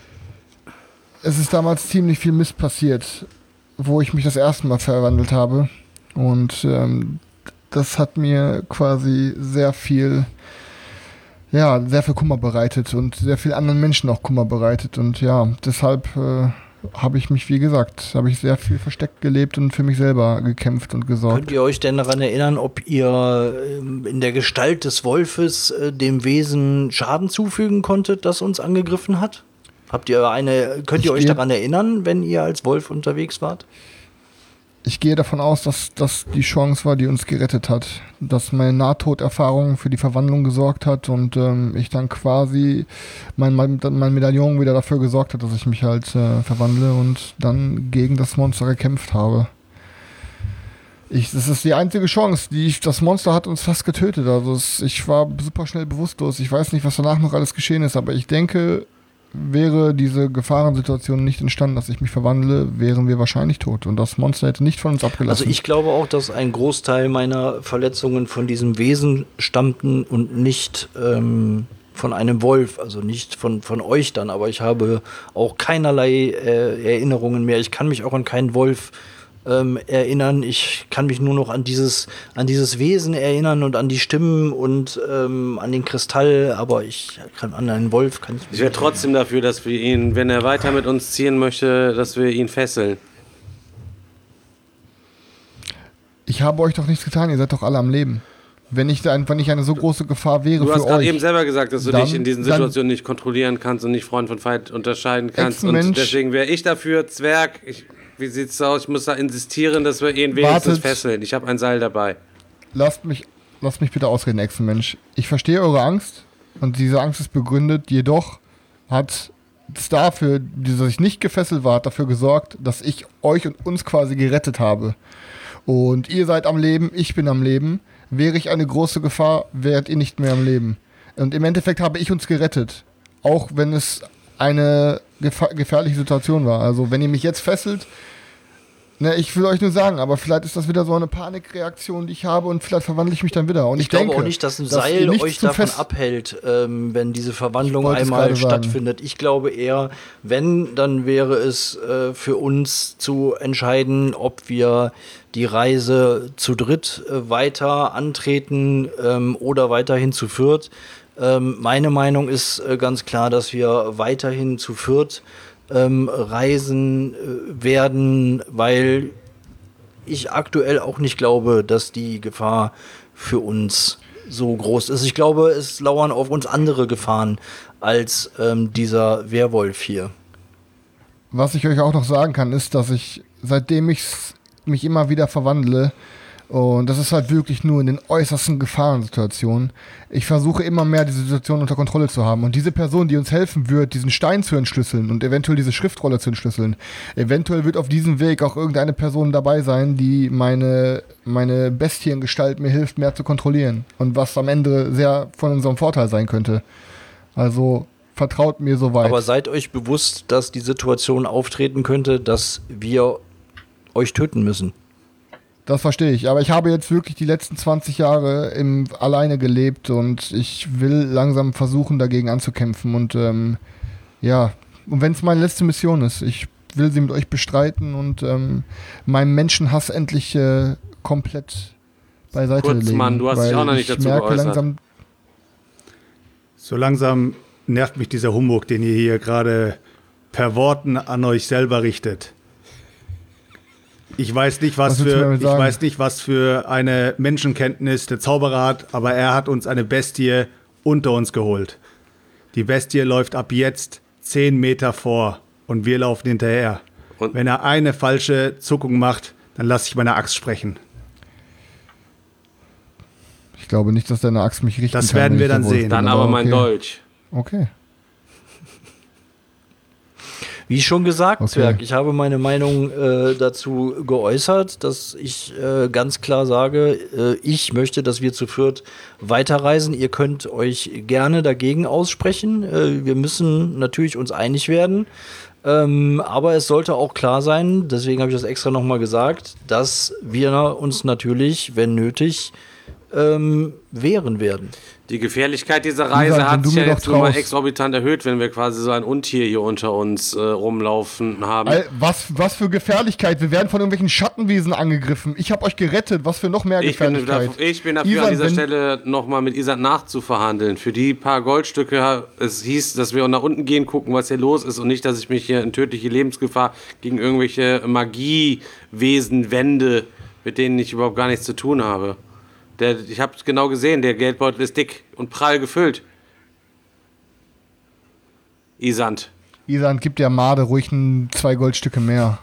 viel Mist passiert, wo ich mich das erste Mal verwandelt habe. Und das hat mir quasi sehr viel Kummer bereitet und sehr vielen anderen Menschen auch Kummer bereitet. Und ja, deshalb habe ich mich, wie gesagt, sehr viel versteckt gelebt und für mich selber gekämpft und gesorgt. Könnt ihr euch denn daran erinnern, ob ihr in der Gestalt des Wolfes dem Wesen Schaden zufügen konntet, das uns angegriffen hat? Könnt ihr euch daran erinnern, wenn ihr als Wolf unterwegs wart? Ich gehe davon aus, dass das die Chance war, die uns gerettet hat. Dass meine Nahtoderfahrung für die Verwandlung gesorgt hat und ich dann quasi mein Medaillon wieder dafür gesorgt hat, dass ich mich halt verwandle und dann gegen das Monster gekämpft habe. Das ist die einzige Chance, das Monster hat uns fast getötet. Also ich war super schnell bewusstlos. Ich weiß nicht, was danach noch alles geschehen ist, aber ich denke, wäre diese Gefahrensituation nicht entstanden, dass ich mich verwandle, wären wir wahrscheinlich tot. Und das Monster hätte nicht von uns abgelassen. Also ich glaube auch, dass ein Großteil meiner Verletzungen von diesem Wesen stammten und nicht von einem Wolf, also nicht von euch dann. Aber ich habe auch keinerlei Erinnerungen mehr. Ich kann mich auch an keinen Wolf erinnern. Ich kann mich nur noch an dieses Wesen erinnern und an die Stimmen und an den Kristall, aber an einen Wolf kann ich Ich wäre trotzdem dafür, dass wir ihn, wenn er weiter mit uns ziehen möchte, dass wir ihn fesseln. Ich habe euch doch nichts getan, ihr seid doch alle am Leben. Wenn ich eine so große Gefahr wäre für euch... Du hast gerade eben selber gesagt, dass du dann, dich in diesen Situationen nicht kontrollieren kannst und nicht Freund von Feind unterscheiden kannst. Ex-Mensch. Und deswegen wäre ich dafür, Zwerg... Wie sieht's aus? Ich muss da insistieren, dass wir ihn wenigstens fesseln. Ich habe ein Seil dabei. Lasst mich bitte ausreden, Echsenmensch. Ich verstehe eure Angst und diese Angst ist begründet, jedoch hat es dafür, dass ich nicht gefesselt war, dafür gesorgt, dass ich euch und uns quasi gerettet habe. Und ihr seid am Leben, ich bin am Leben. Wäre ich eine große Gefahr, wärt ihr nicht mehr am Leben. Und im Endeffekt habe ich uns gerettet. Auch wenn es eine gefährliche Situation war. Also wenn ihr mich jetzt fesselt, ich will euch nur sagen, aber vielleicht ist das wieder so eine Panikreaktion, die ich habe und vielleicht verwandle ich mich dann wieder. Und ich glaube denke auch nicht, dass ein Seil euch davon abhält, wenn diese Verwandlung einmal stattfindet. Ich glaube eher, dann wäre es für uns zu entscheiden, ob wir die Reise zu dritt weiter antreten oder weiterhin zu viert. Meine Meinung ist ganz klar, dass wir weiterhin zu viert reisen werden, weil ich aktuell auch nicht glaube, dass die Gefahr für uns so groß ist. Ich glaube, es lauern auf uns andere Gefahren als dieser Werwolf hier. Was ich euch auch noch sagen kann, ist, dass seitdem ich mich immer wieder verwandle, und das ist halt wirklich nur in den äußersten Gefahrensituationen. Ich versuche immer mehr, diese Situation unter Kontrolle zu haben. Und diese Person, die uns helfen wird, diesen Stein zu entschlüsseln und eventuell diese Schriftrolle zu entschlüsseln, eventuell wird auf diesem Weg auch irgendeine Person dabei sein, die meine Bestiengestalt mir hilft, mehr zu kontrollieren. Und was am Ende sehr von unserem Vorteil sein könnte. Also vertraut mir soweit. Aber seid euch bewusst, dass die Situation auftreten könnte, dass wir euch töten müssen. Das verstehe ich, aber ich habe jetzt wirklich die letzten 20 Jahre alleine gelebt und ich will langsam versuchen, dagegen anzukämpfen und und wenn es meine letzte Mission ist, ich will sie mit euch bestreiten und meinen Menschenhass endlich komplett beiseite legen. Kurzmann, du hast dich auch noch nicht dazu geäußert. So langsam nervt mich dieser Humbug, den ihr hier gerade per Worten an euch selber richtet. Ich weiß nicht, was für eine Menschenkenntnis der Zauberer hat, aber er hat uns eine Bestie unter uns geholt. Die Bestie läuft ab jetzt 10 Meter vor und wir laufen hinterher. Und wenn er eine falsche Zuckung macht, dann lasse ich meine Axt sprechen. Ich glaube nicht, dass deine Axt mich richten kann. Das werden wir dann sehen. Dann aber mein Dolch. Okay. Wie schon gesagt, Okay. Zwerg, ich habe meine Meinung dazu geäußert, dass ich ganz klar sage, ich möchte, dass wir zu viert weiterreisen. Ihr könnt euch gerne dagegen aussprechen. Wir müssen natürlich uns einig werden. Aber es sollte auch klar sein, deswegen habe ich das extra nochmal gesagt, dass wir uns natürlich, wenn nötig, wehren werden. Die Gefährlichkeit dieser Reise Isan, wenn hat du sich ja mir doch jetzt nun mal traust. exorbitant erhöht, wenn wir quasi so ein Untier hier unter uns rumlaufen haben. Was für Gefährlichkeit? Wir werden von irgendwelchen Schattenwesen angegriffen. Ich habe euch gerettet. Was für noch mehr Ich bin Gefährlichkeit? dafür, Isan, an dieser wenn- Stelle nochmal mit Isan nachzuverhandeln. Für die paar Goldstücke, es hieß, dass wir nach unten gehen, gucken, was hier los ist und nicht, dass ich mich hier in tödliche Lebensgefahr gegen irgendwelche Magiewesen wende, mit denen ich überhaupt gar nichts zu tun habe. Ich habe es genau gesehen, der Geldbeutel ist dick und prall gefüllt. Isand. Isan, gib der Made ruhig 2 Goldstücke mehr.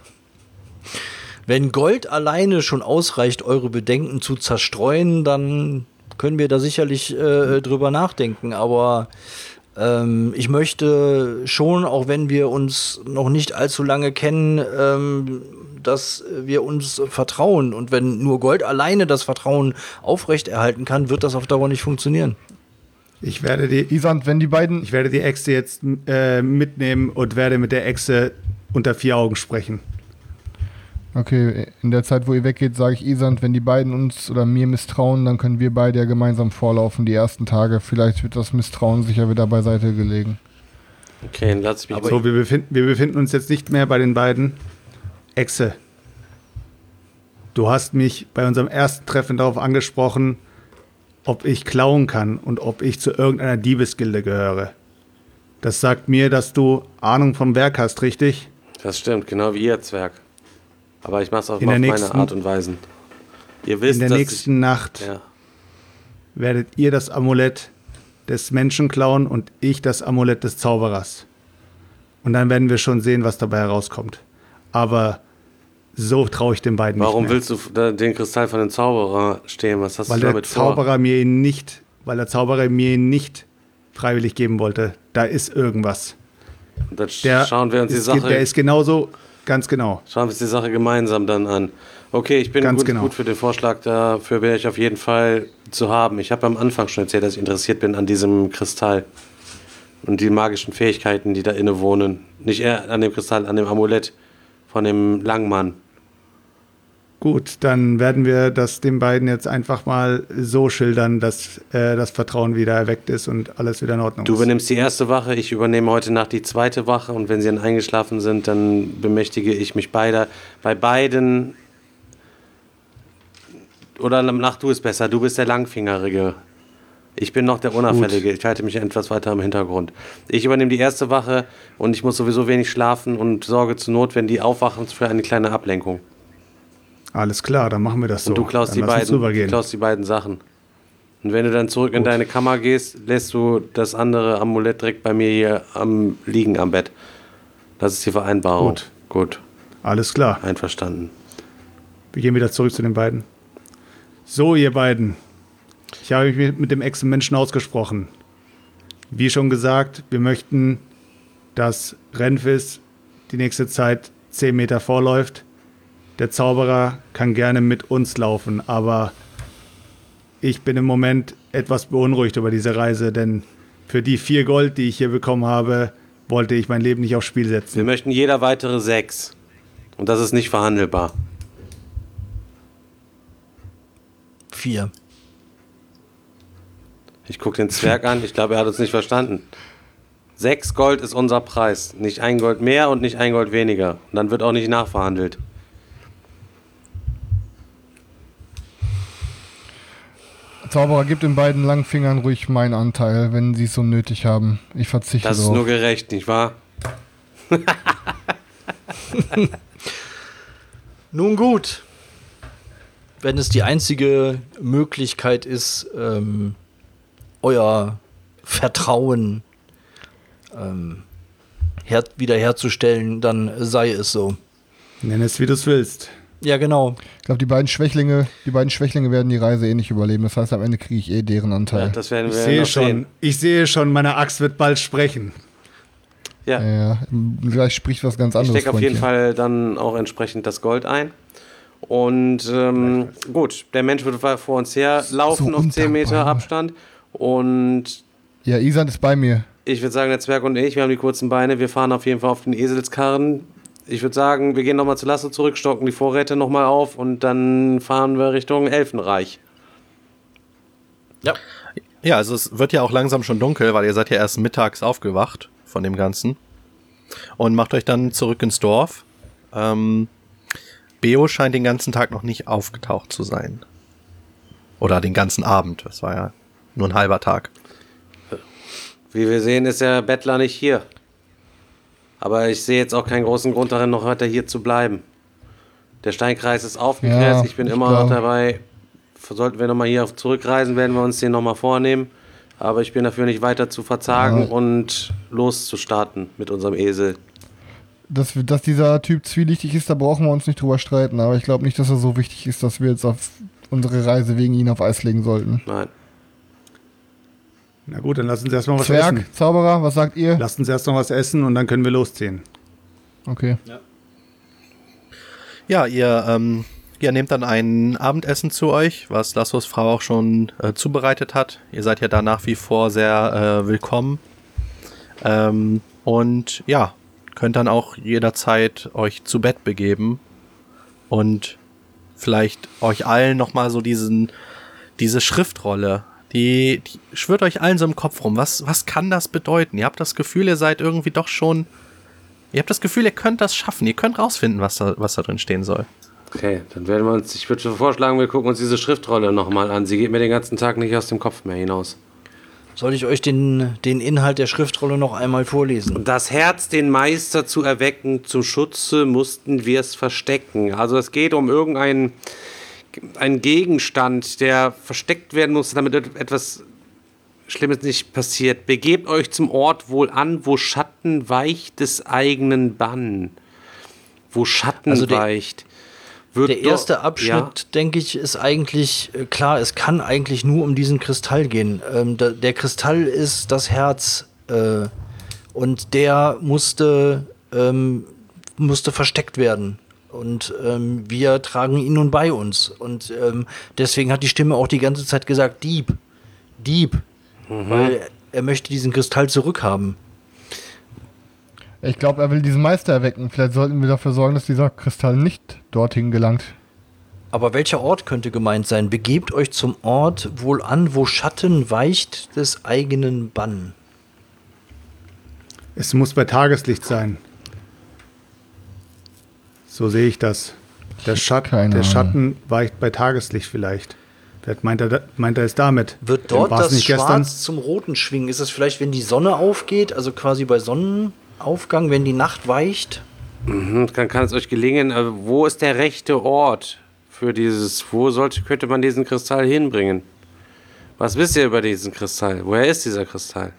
Wenn Gold alleine schon ausreicht, eure Bedenken zu zerstreuen, dann können wir da sicherlich drüber nachdenken. Aber ich möchte schon, auch wenn wir uns noch nicht allzu lange kennen, dass wir uns vertrauen. Und wenn nur Gold alleine das Vertrauen aufrechterhalten kann, wird das auf Dauer nicht funktionieren. Ich werde die Isan, wenn die beiden... Echse jetzt mitnehmen und werde mit der Echse unter 4 Augen sprechen. Okay, in der Zeit, wo ihr weggeht, sage ich Isan, wenn die beiden uns oder mir misstrauen, dann können wir beide ja gemeinsam vorlaufen die ersten Tage. Vielleicht wird das Misstrauen sicher wieder beiseite gelegen. Okay, dann lass mich So, wir befinden uns jetzt nicht mehr bei den beiden. Echse, du hast mich bei unserem ersten Treffen darauf angesprochen, ob ich klauen kann und ob ich zu irgendeiner Diebesgilde gehöre. Das sagt mir, dass du Ahnung vom Werk hast, richtig? Das stimmt, genau wie ihr, Zwerg. Aber ich mach's auch In auf der meine nächsten- Art und Weise. Ihr wisst, In der dass nächsten Nacht Ja. werdet ihr das Amulett des Menschen klauen und ich das Amulett des Zauberers. Und dann werden wir schon sehen, was dabei herauskommt. Aber so traue ich den beiden Warum nicht mehr. willst du den Kristall von dem Zauberer stehlen? Was hast Weil du der damit vor? Zauberer mir ihn nicht freiwillig geben wollte. Da ist irgendwas. Und dann schauen wir uns die der Sache, ist genauso, ganz genau. schauen wir uns die Sache gemeinsam dann an. Okay, ich bin Ganz gut, genau. gut für den Vorschlag, dafür wäre ich auf jeden Fall zu haben. Ich habe am Anfang schon erzählt, dass ich interessiert bin an diesem Kristall und die magischen Fähigkeiten, die da inne wohnen. Nicht eher an dem Kristall, an dem Amulett von dem Langmann. Gut, dann werden wir das den beiden jetzt einfach mal so schildern, dass das Vertrauen wieder erweckt ist und alles wieder in Ordnung Du ist. übernimmst die erste Wache, ich übernehme heute Nacht die zweite Wache und wenn sie dann eingeschlafen sind, dann bemächtige ich mich bei beiden. Oder Nacht, du ist besser, du bist der Langfingerige. Ich bin noch der Unauffällige, ich halte mich etwas weiter im Hintergrund. Ich übernehme die erste Wache und ich muss sowieso wenig schlafen und sorge zur Not, wenn die aufwachen, für eine kleine Ablenkung. Alles klar, dann machen wir das so. Und du klaust Dann lass uns rübergehen. die beiden Sachen. Und wenn du dann zurück in deine Kammer gehst, lässt du das andere Amulett direkt bei mir hier liegen am Bett. Das ist die Vereinbarung. Gut, Alles klar. einverstanden. Wir gehen wieder zurück zu den beiden. So, ihr beiden. Ich habe mich mit dem Echsenmenschen ausgesprochen. Wie schon gesagt, wir möchten, dass Renfis die nächste Zeit 10 Meter vorläuft. Der Zauberer kann gerne mit uns laufen, aber ich bin im Moment etwas beunruhigt über diese Reise, denn für die 4 Gold, die ich hier bekommen habe, wollte ich mein Leben nicht aufs Spiel setzen. Wir möchten jeder weitere 6. Und das ist nicht verhandelbar. 4. Ich gucke den Zwerg an, ich glaube, er hat uns nicht verstanden. 6 Gold ist unser Preis. Nicht 1 Gold mehr und nicht 1 Gold weniger. Und dann wird auch nicht nachverhandelt. Zauberer, gib den beiden Langfingern ruhig meinen Anteil, wenn sie es so nötig haben. Ich verzichte Das ist drauf. nur gerecht, nicht wahr? Nun gut. Wenn es die einzige Möglichkeit ist, euer Vertrauen wiederherzustellen, dann sei es so. Nenn es, wie du es willst. Ja, genau. Ich glaube, die beiden Schwächlinge werden die Reise eh nicht überleben. Das heißt, am Ende kriege ich deren Anteil. Ja, das werden Ich wir sehe noch schon, sehen. meine Axt wird bald sprechen. Ja. Gleich spricht was ganz Ich anderes. stecke auf jeden Freundchen. Fall dann auch entsprechend das Gold ein. Und gut, der Mensch wird vor uns her laufen So auf 10 Meter undankbar. Abstand. Und Ja, Isan ist bei mir. ich würde sagen, der Zwerg und ich, wir haben die kurzen Beine, wir fahren auf jeden Fall auf den Eselskarren. Ich würde sagen, wir gehen nochmal zu Lasso zurück, stocken die Vorräte nochmal auf und dann fahren wir Richtung Elfenreich. Ja. Ja, also es wird ja auch langsam schon dunkel, weil ihr seid ja erst mittags aufgewacht von dem Ganzen. Und macht euch dann zurück ins Dorf. Beo scheint den ganzen Tag noch nicht aufgetaucht zu sein. Oder den ganzen Abend. Das war ja nur ein halber Tag. Wie wir sehen, ist der Bettler nicht hier. Aber ich sehe jetzt auch keinen großen Grund darin, noch weiter hier zu bleiben. Der Steinkreis ist aufgeklärt, Ja, ich bin ich immer noch glaube. dabei. Sollten wir nochmal hier zurückreisen, werden wir uns den nochmal vornehmen. Aber ich bin dafür nicht weiter zu verzagen und loszustarten mit unserem Esel. Dass dieser Typ zwielichtig ist, da brauchen wir uns nicht drüber streiten. Aber ich glaube nicht, dass er so wichtig ist, dass wir jetzt auf unsere Reise wegen ihn auf Eis legen sollten. Nein. Na gut, dann lass uns erstmal was Zwerg, essen. Zauberer, was sagt ihr? Lasst uns erst noch was essen und dann können wir losziehen. Okay. Ja, ihr nehmt dann ein Abendessen zu euch, was Lassos Frau auch schon zubereitet hat. Ihr seid ja da nach wie vor sehr willkommen. Und ja, könnt dann auch jederzeit euch zu Bett begeben und vielleicht euch allen nochmal so diese Schriftrolle, die schwirrt euch allen so im Kopf rum. Was kann das bedeuten? Ihr habt das Gefühl, ihr seid irgendwie doch schon, ihr habt das Gefühl, ihr könnt das schaffen. Ihr könnt rausfinden, was da drin stehen soll. Okay, dann werden wir uns, ich würde schon vorschlagen, wir gucken uns diese Schriftrolle nochmal an. Sie geht mir den ganzen Tag nicht aus dem Kopf mehr hinaus. Soll ich euch den Inhalt der Schriftrolle noch einmal vorlesen? Das Herz, den Meister zu erwecken, zum Schutze mussten wir es verstecken. Also es geht um irgendeinen Gegenstand, der versteckt werden muss, damit etwas Schlimmes nicht passiert. Begebt euch zum Ort wohl an, wo Schatten weicht des eigenen Bann. Wo Schatten Also weicht. Der erste Abschnitt, denke ich, ist eigentlich klar, es kann eigentlich nur um diesen Kristall gehen. Der Kristall ist das Herz und der musste versteckt werden. Und wir tragen ihn nun bei uns. Und deswegen hat die Stimme auch die ganze Zeit gesagt, Dieb, Dieb. Weil er möchte diesen Kristall zurückhaben. Ich glaube, er will diesen Meister erwecken. Vielleicht sollten wir dafür sorgen, dass dieser Kristall nicht dorthin gelangt. Aber welcher Ort könnte gemeint sein? Begebt euch zum Ort wohl an, wo Schatten weicht des eigenen Bann. Es muss bei Tageslicht sein. So sehe ich das. Der Schatten weicht bei Tageslicht vielleicht. Vielleicht meint er es damit. Wird dort War's das nicht Schwarz gestern? zum Roten schwingen? Ist das vielleicht, wenn die Sonne aufgeht, also quasi bei Sonnenaufgang, wenn die Nacht weicht? Dann kann es euch gelingen. Wo ist der rechte Ort für dieses? Könnte man diesen Kristall hinbringen? Was wisst ihr über diesen Kristall? Woher ist dieser Kristall?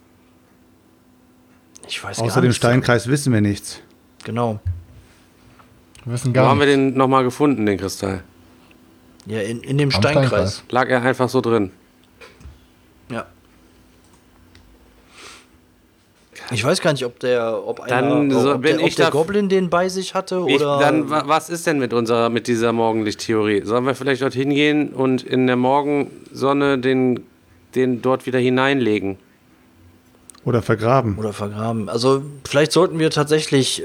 Ich weiß Außer gar dem nicht. Steinkreis wissen wir nichts. Genau. Wir wissen Wo gar haben wir nicht. den nochmal gefunden, den Kristall? Ja, in dem Am Steinkreis. Lag er einfach so drin? Ja. Ich weiß gar nicht, ob der Goblin den bei sich hatte oder. Was ist denn mit dieser Morgenlichttheorie? Sollen wir vielleicht dorthin gehen und in der Morgensonne den dort wieder hineinlegen? Oder vergraben. Oder vergraben. Also vielleicht sollten wir tatsächlich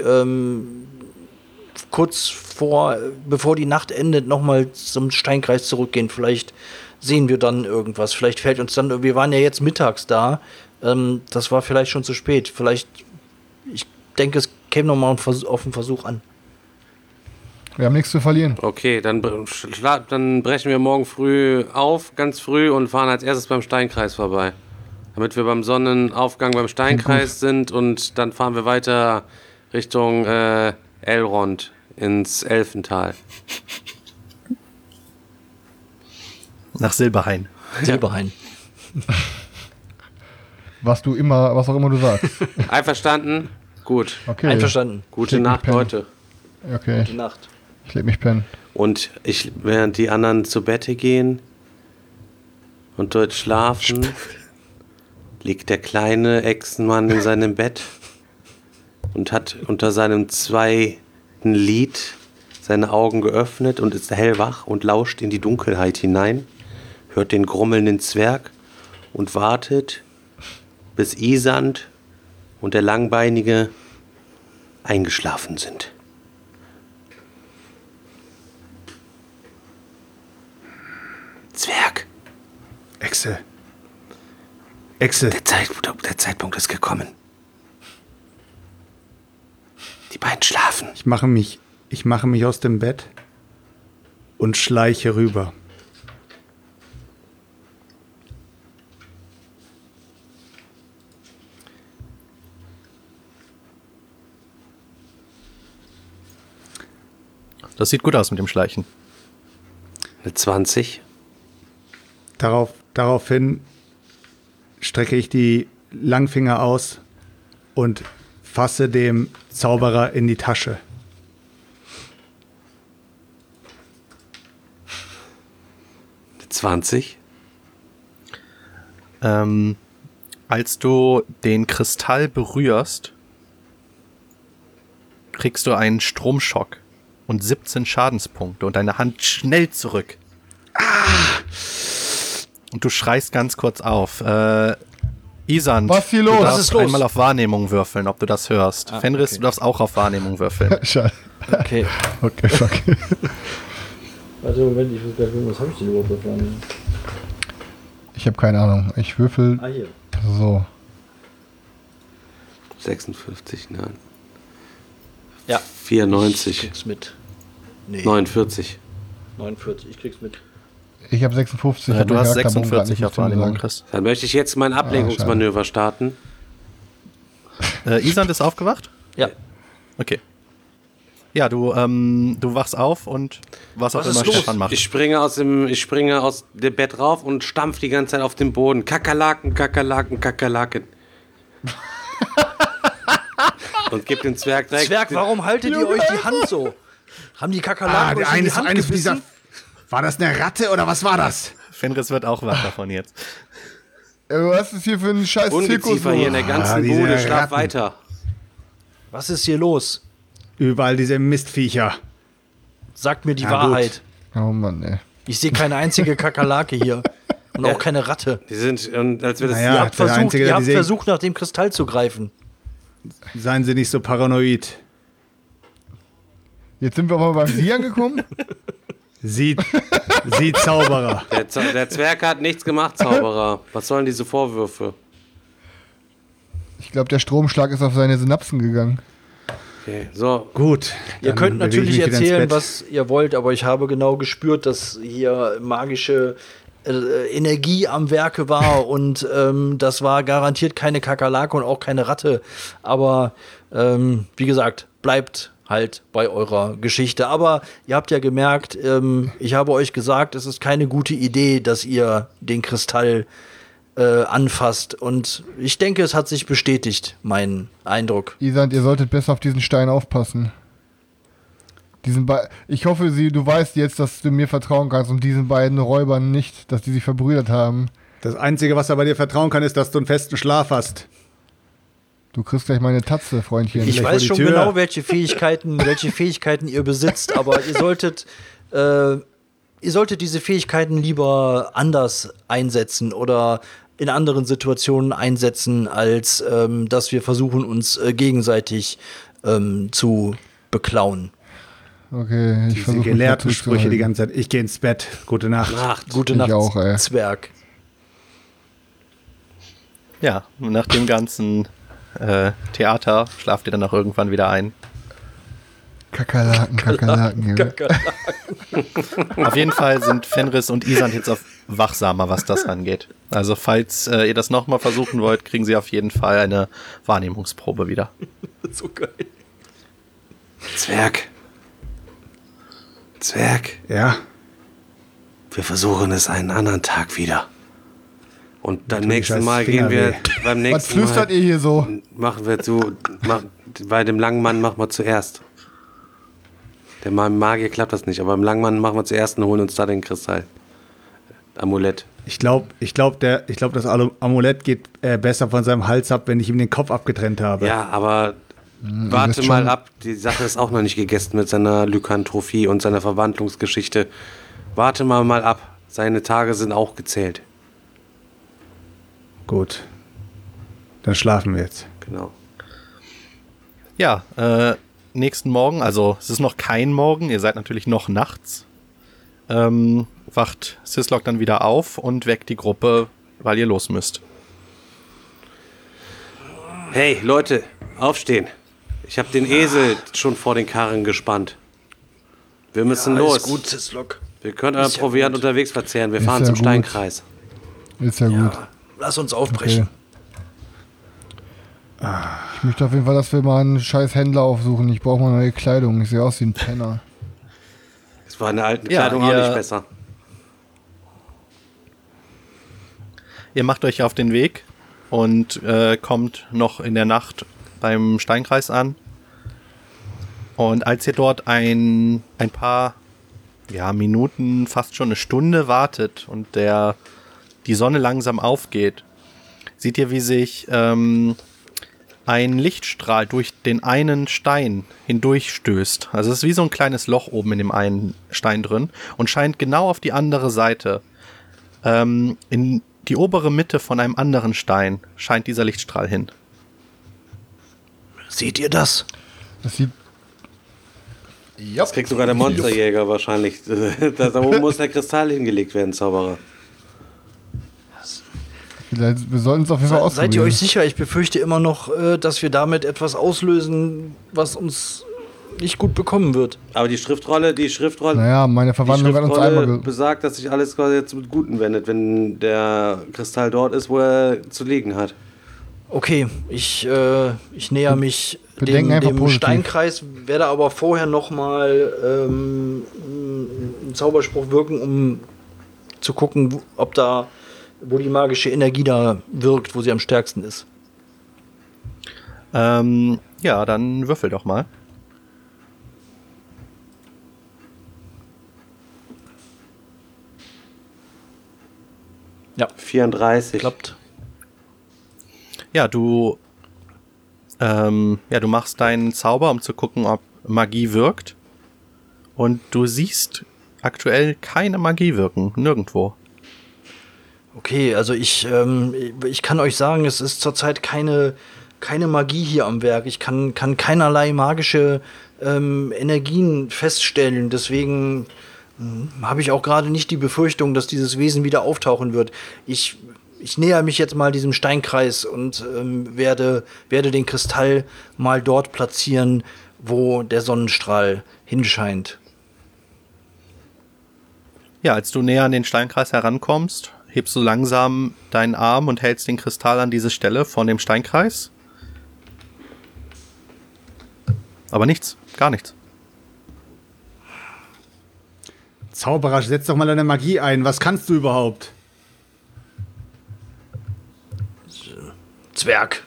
bevor die Nacht endet, nochmal zum Steinkreis zurückgehen. Vielleicht sehen wir dann irgendwas. Vielleicht fällt uns dann, wir waren ja jetzt mittags da, das war vielleicht schon zu spät. Vielleicht, ich denke, es käme nochmal auf den Versuch an. Wir haben nichts zu verlieren. Okay, dann brechen wir morgen früh auf, ganz früh, und fahren als erstes beim Steinkreis vorbei. Damit wir beim Sonnenaufgang beim Steinkreis sind, und dann fahren wir weiter Richtung Elrond ins Elfental. Nach Silberhain. Silberhain. Was auch immer du sagst. Einverstanden? Gut. Okay. Einverstanden. Gute Leg mich Nacht, pennen. Leute. Okay, Gute Nacht. ich leg mich pennen. Und während die anderen zu Bette gehen und dort schlafen, liegt der kleine Echsenmann in seinem Bett und hat unter seinem zweiten Lid seine Augen geöffnet und ist hellwach und lauscht in die Dunkelheit hinein, hört den grummelnden Zwerg und wartet, bis Isand und der Langbeinige eingeschlafen sind. Zwerg, Echse. der Zeitpunkt ist gekommen. Die beiden schlafen. Ich mache mich aus dem Bett und schleiche rüber. Das sieht gut aus mit dem Schleichen. Eine 20. Daraufhin strecke ich die Langfinger aus und fasse dem Zauberer in die Tasche. Eine 20. Als du den Kristall berührst, kriegst du einen Stromschock und 17 Schadenspunkte und deine Hand schnell zurück. Und du schreist ganz kurz auf. Isand, Was ist hier los? du Was darfst ist los? einmal auf Wahrnehmung würfeln, ob du das hörst. Fenris, okay. du darfst auch auf Wahrnehmung würfeln. Schade. Okay. Okay, fuck. Warte, Moment, ich muss gleich gucken, was habe ich denn überhaupt davon? Ich habe keine Ahnung. Ich würfel Hier. so. 56, nein. Ja. 94. Ich krieg's mit. Nee, 49. 49, ich krieg's mit. Ich habe 56. Du hast Charakterbogen grad 46 nicht auf Wahrnehmung, sagen. Chris. Dann möchte ich jetzt mein Ablenkungsmanöver starten. Isand ist aufgewacht? Ja. Okay. Ja, du wachst auf und was auch Was ist immer los? Stefan macht. Ich springe aus dem Bett rauf und stampf die ganze Zeit auf den Boden. Kakerlaken, Kakerlaken, Kakerlaken. Und gib den Zwerg direkt. Zwerg, warum haltet ihr euch die Hand so? Haben die Kakerlaken euch in die Hand eines dieser. gebissen? War das eine Ratte oder was war das? Fenris wird auch wach davon jetzt. Was ist hier für ein scheiß Zirkus? Ungeziefer hier in der ganzen diese Bude. Schlaf Ratten. weiter. Was ist hier los? Überall diese Mistviecher. Sagt mir die Ja, Wahrheit. Oh Mann, ey. Ich sehe keine einzige Kakerlake hier. Und auch keine Ratte. Die sind, und als wir das Naja. Ihr habt der versucht, Einzige, der die sehen- versucht, nach dem Kristall zu greifen. Seien Sie nicht so paranoid. Jetzt sind wir aber beim Sie angekommen. Sie Zauberer. der Zwerg hat nichts gemacht, Zauberer. Was sollen diese Vorwürfe? Ich glaube, der Stromschlag ist auf seine Synapsen gegangen. Okay, so. Gut. Ihr dann könnt bewege ich natürlich mich wieder ins erzählen, Bett. was ihr wollt, aber ich habe genau gespürt, dass hier magische Energie am Werke war und das war garantiert keine Kakerlake und auch keine Ratte. Aber wie gesagt, bleibt halt bei eurer Geschichte. Aber ihr habt ja gemerkt, ich habe euch gesagt, es ist keine gute Idee, dass ihr den Kristall anfasst. Und ich denke, es hat sich bestätigt, mein Eindruck. Isand, ihr solltet besser auf diesen Stein aufpassen. Ich hoffe, du weißt jetzt, dass du mir vertrauen kannst und diesen beiden Räubern nicht, dass die sich verbrüdert haben. Das Einzige, was er bei dir vertrauen kann, ist, dass du einen festen Schlaf hast. Du kriegst gleich meine Tatze, Freundchen. Ich Vielleicht weiß vor die schon Tür. genau, welche Fähigkeiten ihr besitzt, aber ihr solltet diese Fähigkeiten lieber anders einsetzen oder in anderen Situationen einsetzen, als dass wir versuchen, uns gegenseitig zu beklauen. Okay, ich Diese versuche gelehrten Sprüche die ganze Zeit. Ich gehe ins Bett. Gute Nacht. Gute Ich Nacht, auch, ey. Zwerg. Ja, und nach dem ganzen Theater schlaft ihr dann auch irgendwann wieder ein. Kakerlaken. Junge. Auf jeden Fall sind Fenris und Isand jetzt auf wachsamer, was das angeht. Also falls ihr das nochmal versuchen wollt, kriegen sie auf jeden Fall eine Wahrnehmungsprobe wieder. So geil. Zwerg. Ja. Wir versuchen es einen anderen Tag wieder. Und beim die nächsten scheiß Mal Finger gehen wir. weh. Beim Was nächsten flüstert Mal ihr hier so? machen wir bei dem langen Mann machen wir zuerst. Der Magier klappt das nicht, aber beim langen Mann machen wir zuerst und holen uns da den Kristall. Amulett. Ich glaube, das Amulett geht besser von seinem Hals ab, wenn ich ihm den Kopf abgetrennt habe. Ja, aber Warte wisst mal schon- ab, die Sache ist auch noch nicht gegessen mit seiner Lykantrophie und seiner Verwandlungsgeschichte. Warte mal ab, seine Tage sind auch gezählt. Gut. Dann schlafen wir jetzt. Genau. Ja, nächsten Morgen, also es ist noch kein Morgen, ihr seid natürlich noch nachts, wacht Syslok dann wieder auf und weckt die Gruppe, weil ihr los müsst. Hey, Leute, aufstehen. Ich habe den Esel schon vor den Karren gespannt. Wir müssen los. Alles gut, Syslok. Wir können euren Ist ja Proviant gut. unterwegs verzehren. Wir Ist fahren ja zum gut. Steinkreis. Ist ja gut. Lass uns aufbrechen. Ich möchte auf jeden Fall, dass wir mal einen scheiß Händler aufsuchen. Ich brauche mal neue Kleidung. Ich sehe aus wie ein Penner. Es war in der alten Ja, Kleidung auch ihr- nicht besser. Ihr macht euch auf den Weg und kommt noch in der Nacht beim Steinkreis an. Und als ihr dort ein paar Minuten, fast schon eine Stunde wartet und die Sonne langsam aufgeht, seht ihr, wie sich ein Lichtstrahl durch den einen Stein hindurchstößt. Also es ist wie so ein kleines Loch oben in dem einen Stein drin und scheint genau auf die andere Seite. In die obere Mitte von einem anderen Stein scheint dieser Lichtstrahl hin. Seht ihr das? Das sieht. Das kriegt sogar der Monsterjäger wahrscheinlich. Da oben muss der Kristall hingelegt werden, Zauberer. Vielleicht, wir sollten es auf jeden Fall ausprobieren. Seid ihr euch sicher? Ich befürchte immer noch, dass wir damit etwas auslösen, was uns nicht gut bekommen wird. Aber die Schriftrolle, Naja, meine Verwandlung hat uns einmal besagt, dass sich alles quasi jetzt mit Guten wendet, wenn der Kristall dort ist, wo er zu liegen hat. Okay, ich näher mich Bedenken einfach dem positiv. Steinkreis, werde aber vorher nochmal einen Zauberspruch wirken, um zu gucken, wo die magische Energie da wirkt, wo sie am stärksten ist. Dann würfel doch mal. Ja, 34. klappt. Ja, du machst deinen Zauber, um zu gucken, ob Magie wirkt. Und du siehst aktuell keine Magie wirken, nirgendwo. Okay, also ich kann euch sagen, es ist zurzeit keine Magie hier am Werk. Ich kann keinerlei magische Energien feststellen. Deswegen habe ich auch gerade nicht die Befürchtung, dass dieses Wesen wieder auftauchen wird. Ich näher mich jetzt mal diesem Steinkreis und werde den Kristall mal dort platzieren, wo der Sonnenstrahl hinscheint. Ja, als du näher an den Steinkreis herankommst, hebst du langsam deinen Arm und hältst den Kristall an diese Stelle von dem Steinkreis. Aber nichts, gar nichts. Zauberer, setz doch mal deine Magie ein. Was kannst du überhaupt? Zwerg,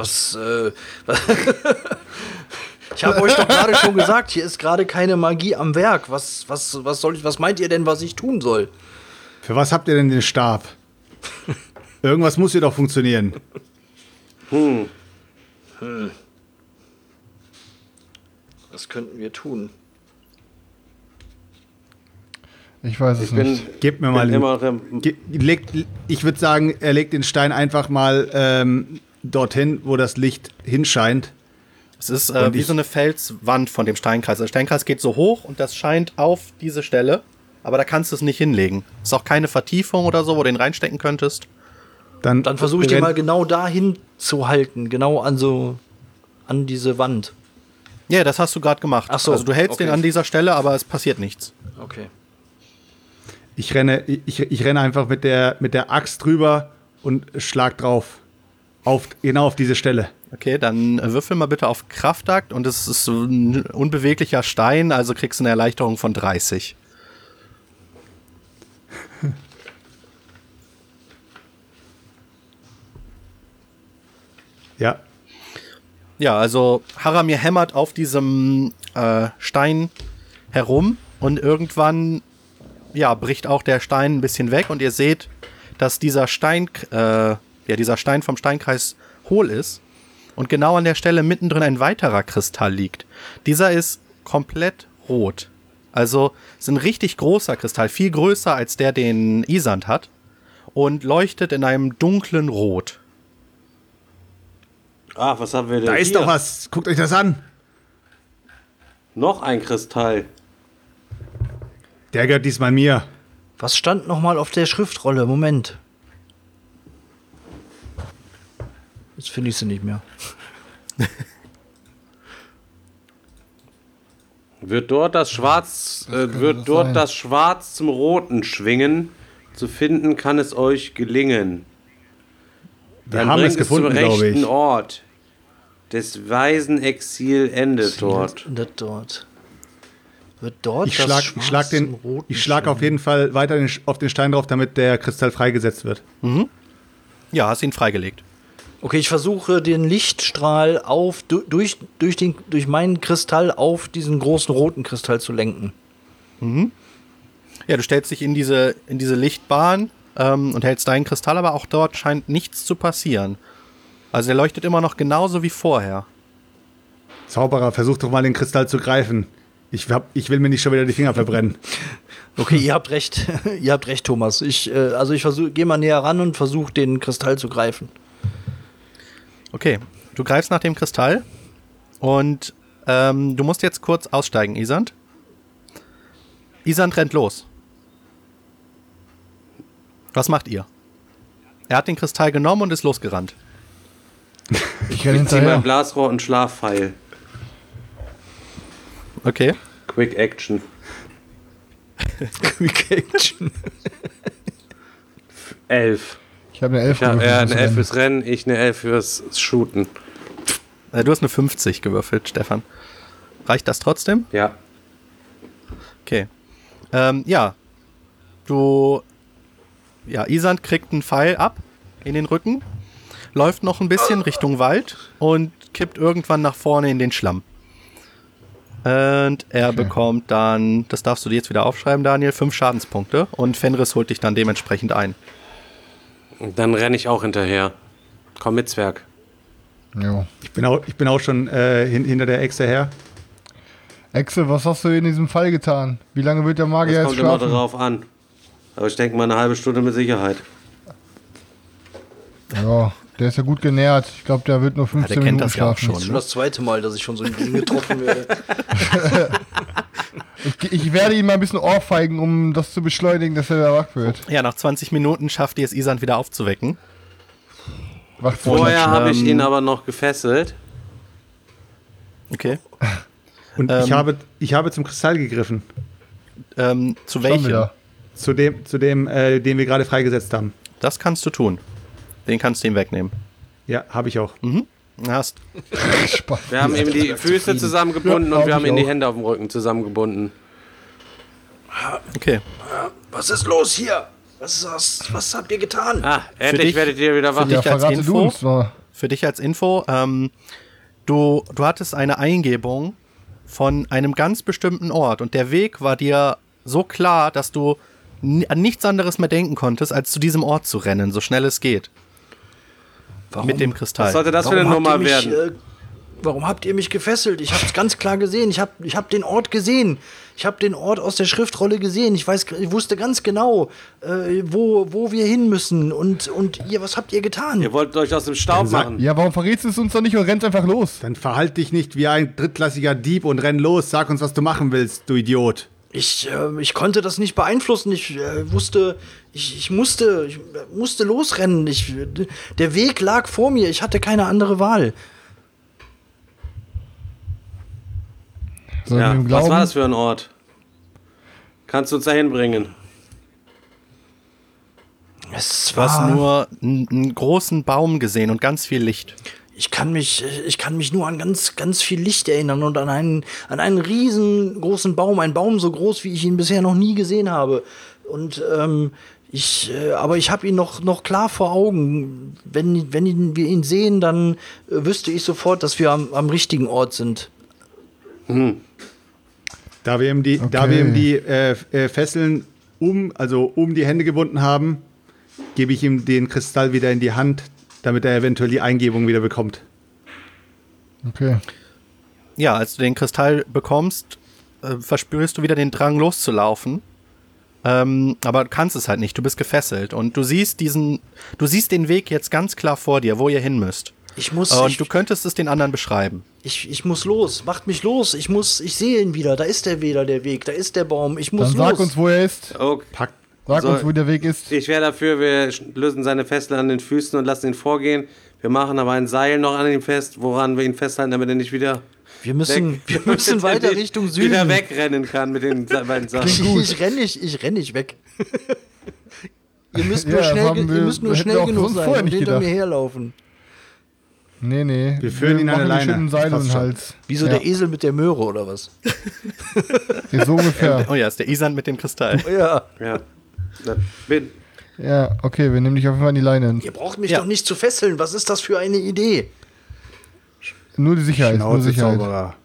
Ich habe euch doch gerade schon gesagt, hier ist gerade keine Magie am Werk. Was meint ihr denn, was ich tun soll? Für was habt ihr denn den Stab? Irgendwas muss hier doch funktionieren. Was könnten wir tun? Ich weiß es Ich bin, nicht. Gebt mir mal bin den. immer Ich würde sagen, er legt den Stein einfach mal dorthin, wo das Licht hinscheint. Es ist Und wie ich- so eine Felswand von dem Steinkreis. Der Steinkreis geht so hoch und das scheint auf diese Stelle, aber da kannst du es nicht hinlegen. Ist auch keine Vertiefung oder so, wo du den reinstecken könntest. Dann versuche ich den rennt- mal genau dahin zu halten, genau an diese Wand. Ja, das hast du gerade gemacht. Ach so, also du hältst okay. den an dieser Stelle, aber es passiert nichts. Okay. Ich renne einfach mit der Axt drüber und schlag drauf. Genau auf diese Stelle. Okay, dann würfel mal bitte auf Kraftakt und es ist so ein unbeweglicher Stein, also kriegst du eine Erleichterung von 30. Ja. Ja, also Haramir hämmert auf diesem Stein herum und irgendwann bricht auch der Stein ein bisschen weg und ihr seht, dass dieser Stein vom Steinkreis hohl ist und genau an der Stelle mittendrin ein weiterer Kristall liegt. Dieser ist komplett rot. Also ist ein richtig großer Kristall, viel größer als der, den Isand hat, und leuchtet in einem dunklen Rot. Ach, was haben wir denn Da ist hier? doch was. Guckt euch das an. Noch ein Kristall. Der gehört diesmal mir. Was stand nochmal auf der Schriftrolle? Moment. Jetzt finde ich sie nicht mehr. Wird dort das Schwarz zum Roten schwingen, zu finden kann es euch gelingen. Wir haben es gefunden, zum glaube rechten ich. Ort. Des weisen Exil endet dort. Endet dort. Wird dort Ich das schlag Schwarz zum Roten auf jeden Fall weiter auf den Stein drauf, damit der Kristall freigesetzt wird. Ja, hast ihn freigelegt. Okay, ich versuche den Lichtstrahl durch meinen Kristall auf diesen großen roten Kristall zu lenken. Ja, du stellst dich in diese Lichtbahn und hältst deinen Kristall, aber auch dort scheint nichts zu passieren. Also er leuchtet immer noch genauso wie vorher. Zauberer, versuch doch mal den Kristall zu greifen. Ich will mir nicht schon wieder die Finger verbrennen. Okay, ihr habt recht. Ihr habt recht, Thomas. Ich gehe mal näher ran und versuche den Kristall zu greifen. Okay, du greifst nach dem Kristall und du musst jetzt kurz aussteigen, Isand. Isand rennt los. Was macht ihr? Er hat den Kristall genommen und ist losgerannt. Ich renne Ich ziehe mein hinterher. Blasrohr und Schlafpfeil. Okay. Quick Action. Quick Action. 11. Ich habe eine 11 Ja, gewürfelt, eine fürs 11 Rennen. fürs Rennen, ich eine 11 fürs Shooten. Du hast eine 50 gewürfelt, Stefan. Reicht das trotzdem? Ja. Okay. Isand kriegt einen Pfeil ab in den Rücken, läuft noch ein bisschen Richtung Wald und kippt irgendwann nach vorne in den Schlamm. Und er bekommt dann, das darfst du dir jetzt wieder aufschreiben, Daniel, 5 Schadenspunkte und Fenris holt dich dann dementsprechend ein. Und dann renne ich auch hinterher. Komm mit, Zwerg. Jo. Ich bin auch schon hinter der Echse her. Echse, was hast du in diesem Fall getan? Wie lange wird der Magier Das jetzt kommt immer schlafen? darauf an. Aber ich denke mal eine halbe Stunde mit Sicherheit. Ja, der ist ja gut genährt. Ich glaube, der wird nur 15 der kennt Minuten das ja auch schlafen. schon. Das ist schon das zweite Mal, dass ich schon so in ihn getroffen werde. Ich werde ihn mal ein bisschen ohrfeigen, um das zu beschleunigen, dass er wieder wach wird. Ja, nach 20 Minuten schafft ihr es, Isand wieder aufzuwecken. Wach Vorher habe ich ihn aber noch gefesselt. Okay. Und ich habe zum Kristall gegriffen. Zu Schon welchem? wieder. Zu dem, den wir gerade freigesetzt haben. Das kannst du tun. Den kannst du ihm wegnehmen. Ja, habe ich auch. Hast. Spaß. Wir haben ihm die Füße zusammengebunden Ja, und wir hab haben ich ihm die auch. Hände auf dem Rücken zusammengebunden. Okay. Was ist los hier? Was habt ihr getan? Ah, endlich dich- werdet ihr wieder wach. Ja, dich als verrate Info. du uns mal. Für dich als Info, du hattest eine Eingebung von einem ganz bestimmten Ort und der Weg war dir so klar, dass du an nichts anderes mehr denken konntest, als zu diesem Ort zu rennen, so schnell es geht. Mit dem Kristall. Was sollte das für eine Warum habt Nummer ihr mich, werden? Warum habt ihr mich gefesselt? Ich habe es ganz klar gesehen. Ich hab den Ort gesehen. Ich habe den Ort aus der Schriftrolle gesehen. Ich wusste ganz genau, wo wir hin müssen. Und ihr, was habt ihr getan? Ihr wollt euch aus dem Staub machen. Ja, warum verrätst du es uns doch nicht und rennst einfach los? Dann verhalt dich nicht wie ein drittklassiger Dieb und renn los. Sag uns, was du machen willst, du Idiot. Ich konnte das nicht beeinflussen. Ich musste losrennen. Der Weg lag vor mir. Ich hatte keine andere Wahl. Sollen wir Ja, ihm was glauben? war das für ein Ort? Kannst du uns dahin bringen? Es Du hast nur einen großen Baum gesehen und ganz viel Licht. Ich kann mich nur an ganz viel Licht erinnern und an einen riesengroßen Baum, einen Baum so groß, wie ich ihn bisher noch nie gesehen habe. Und aber ich habe ihn noch klar vor Augen. Wenn wir ihn sehen, dann wüsste ich sofort, dass wir am richtigen Ort sind. Da wir ihm die Fesseln um die Hände gebunden haben, gebe ich ihm den Kristall wieder in die Hand, damit er eventuell die Eingebung wieder bekommt. Okay. Ja, als du den Kristall bekommst, verspürst du wieder den Drang loszulaufen. Aber du kannst es halt nicht, du bist gefesselt. Und du siehst den Weg jetzt ganz klar vor dir, wo ihr hin müsst. Und du könntest es den anderen beschreiben. Ich muss los, macht mich los. Ich sehe ihn wieder. Da ist der Weg, da ist der Baum. Ich muss Dann los. sag uns, wo er ist. Okay. Sag uns, wo der Weg ist. Ich wäre dafür, wir lösen seine Fesseln an den Füßen und lassen ihn vorgehen. Wir machen aber ein Seil noch an ihm fest, woran wir ihn festhalten, damit er nicht wieder Wir müssen weiter Richtung Süden. wieder wegrennen kann mit den beiden Sachen. Ich renn nicht weg. Ihr müsst nur schnell genug sein und hinter mir herlaufen. Nee. Wir führen ihn an der Leine. Schönen Seil um den Passt schon. Hals. Wieso der Esel mit der Möhre oder was? Ja, so ungefähr. Oh ja, ist der Isand mit dem Kristall. Ja. Ja. Das bin, Ja, okay, wir nehmen dich auf jeden Fall an die Leine. Ihr braucht mich doch nicht zu fesseln. Was ist das für eine Idee? Nur die Sicherheit, nur Schnauze, Sicherheit. Zauberer.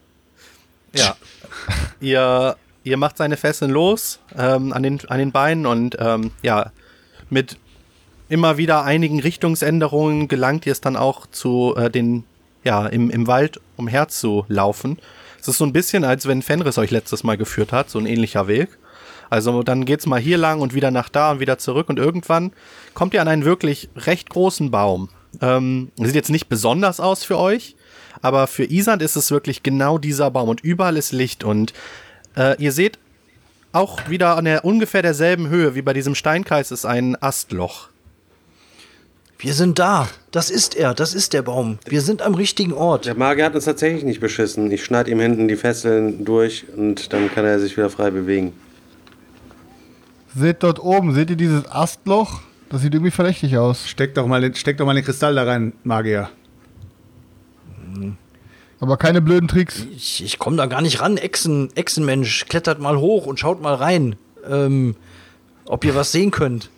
Ja. Ihr macht seine Fesseln los an den Beinen und mit immer wieder einigen Richtungsänderungen gelangt ihr es dann auch zu im Wald umherzulaufen. Es ist so ein bisschen, als wenn Fenris euch letztes Mal geführt hat, so ein ähnlicher Weg. Also dann geht's mal hier lang und wieder nach da und wieder zurück und irgendwann kommt ihr an einen wirklich recht großen Baum. Sieht jetzt nicht besonders aus für euch, aber für Isand ist es wirklich genau dieser Baum und überall ist Licht und ihr seht auch wieder an ungefähr derselben Höhe wie bei diesem Steinkreis ist ein Astloch. Wir sind da. Das ist er. Das ist der Baum. Wir sind am richtigen Ort. der Magier hat uns tatsächlich nicht beschissen. Ich schneide ihm hinten die Fesseln durch und dann kann er sich wieder frei bewegen. Seht dort oben, seht ihr dieses Astloch? Das sieht irgendwie verdächtig aus. Steck doch mal den Kristall da rein, Magier. Aber keine blöden Tricks. Ich komme da gar nicht ran. Echsenmensch, klettert mal hoch und schaut mal rein. Ob ihr was sehen könnt.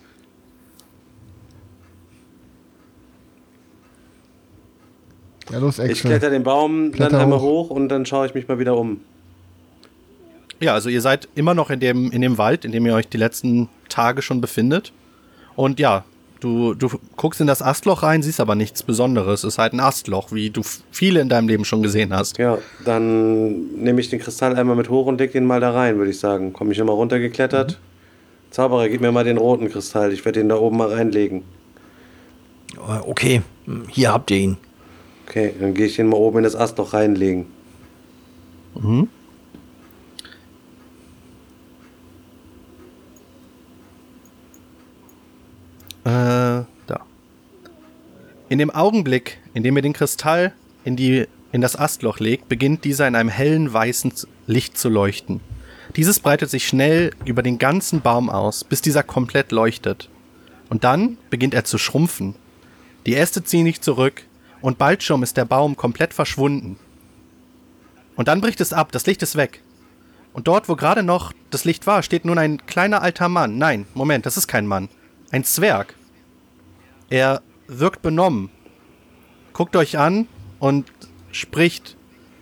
Ja, los, Echse. Ich kletter den Baum Kletter dann einmal hoch. hoch und dann schaue ich mich mal wieder um. Ja, also ihr seid immer noch in dem Wald, in dem ihr euch die letzten Tage schon befindet. Und ja, du guckst in das Astloch rein, siehst aber nichts Besonderes. Es ist halt ein Astloch, wie du viele in deinem Leben schon gesehen hast. Ja, dann nehme ich den Kristall einmal mit hoch und leg den mal da rein, würde ich sagen. Komme ich nochmal runtergeklettert. Zauberer, gib mir mal den roten Kristall. Ich werde den da oben mal reinlegen. Okay, hier habt ihr ihn. Okay, dann gehe ich den mal oben in das Astloch reinlegen. Da. In dem Augenblick, in dem ihr den Kristall in das Astloch legt, beginnt dieser in einem hellen weißen Licht zu leuchten. Dieses breitet sich schnell über den ganzen Baum aus, bis dieser komplett leuchtet. Und dann beginnt er zu schrumpfen. Die Äste ziehen sich zurück und bald schon ist der Baum komplett verschwunden. Und dann bricht es ab, das Licht ist weg. Und dort, wo gerade noch das Licht war, steht nun ein kleiner alter Mann. Nein, Moment, das ist kein Mann. Ein Zwerg. Er wirkt benommen, guckt euch an und spricht: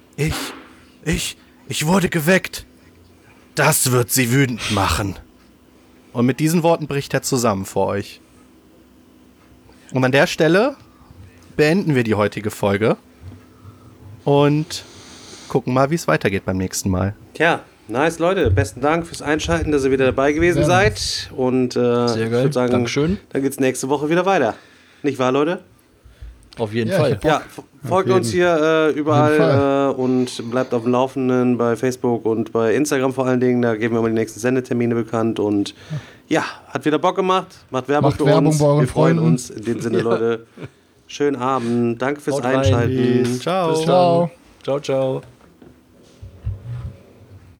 Ich wurde geweckt. Das wird sie wütend machen. Und mit diesen Worten bricht er zusammen vor euch. Und an der Stelle beenden wir die heutige Folge und gucken mal, wie es weitergeht beim nächsten Mal. Tja, nice, Leute. Besten Dank fürs Einschalten, dass ihr wieder dabei gewesen seid. Und Sehr ich geil. würde sagen, Dankeschön. dann geht's nächste Woche wieder weiter. Nicht wahr, Leute? Auf jeden Ja, Fall. ich hab Bock. Ja, folgt Auf uns hier Fall. überall und bleibt auf dem Laufenden bei Facebook und bei Instagram vor allen Dingen. Da geben wir mal die nächsten Sendetermine bekannt. Und ja, hat wieder Bock gemacht. Macht Werbung Macht für Werbung uns. bei euren Wir freuen Freunden. uns. In dem Sinne, Leute, schönen Abend. Danke fürs Haut rein. Einschalten. Ciao. Bis Ciao. dann. Ciao, ciao.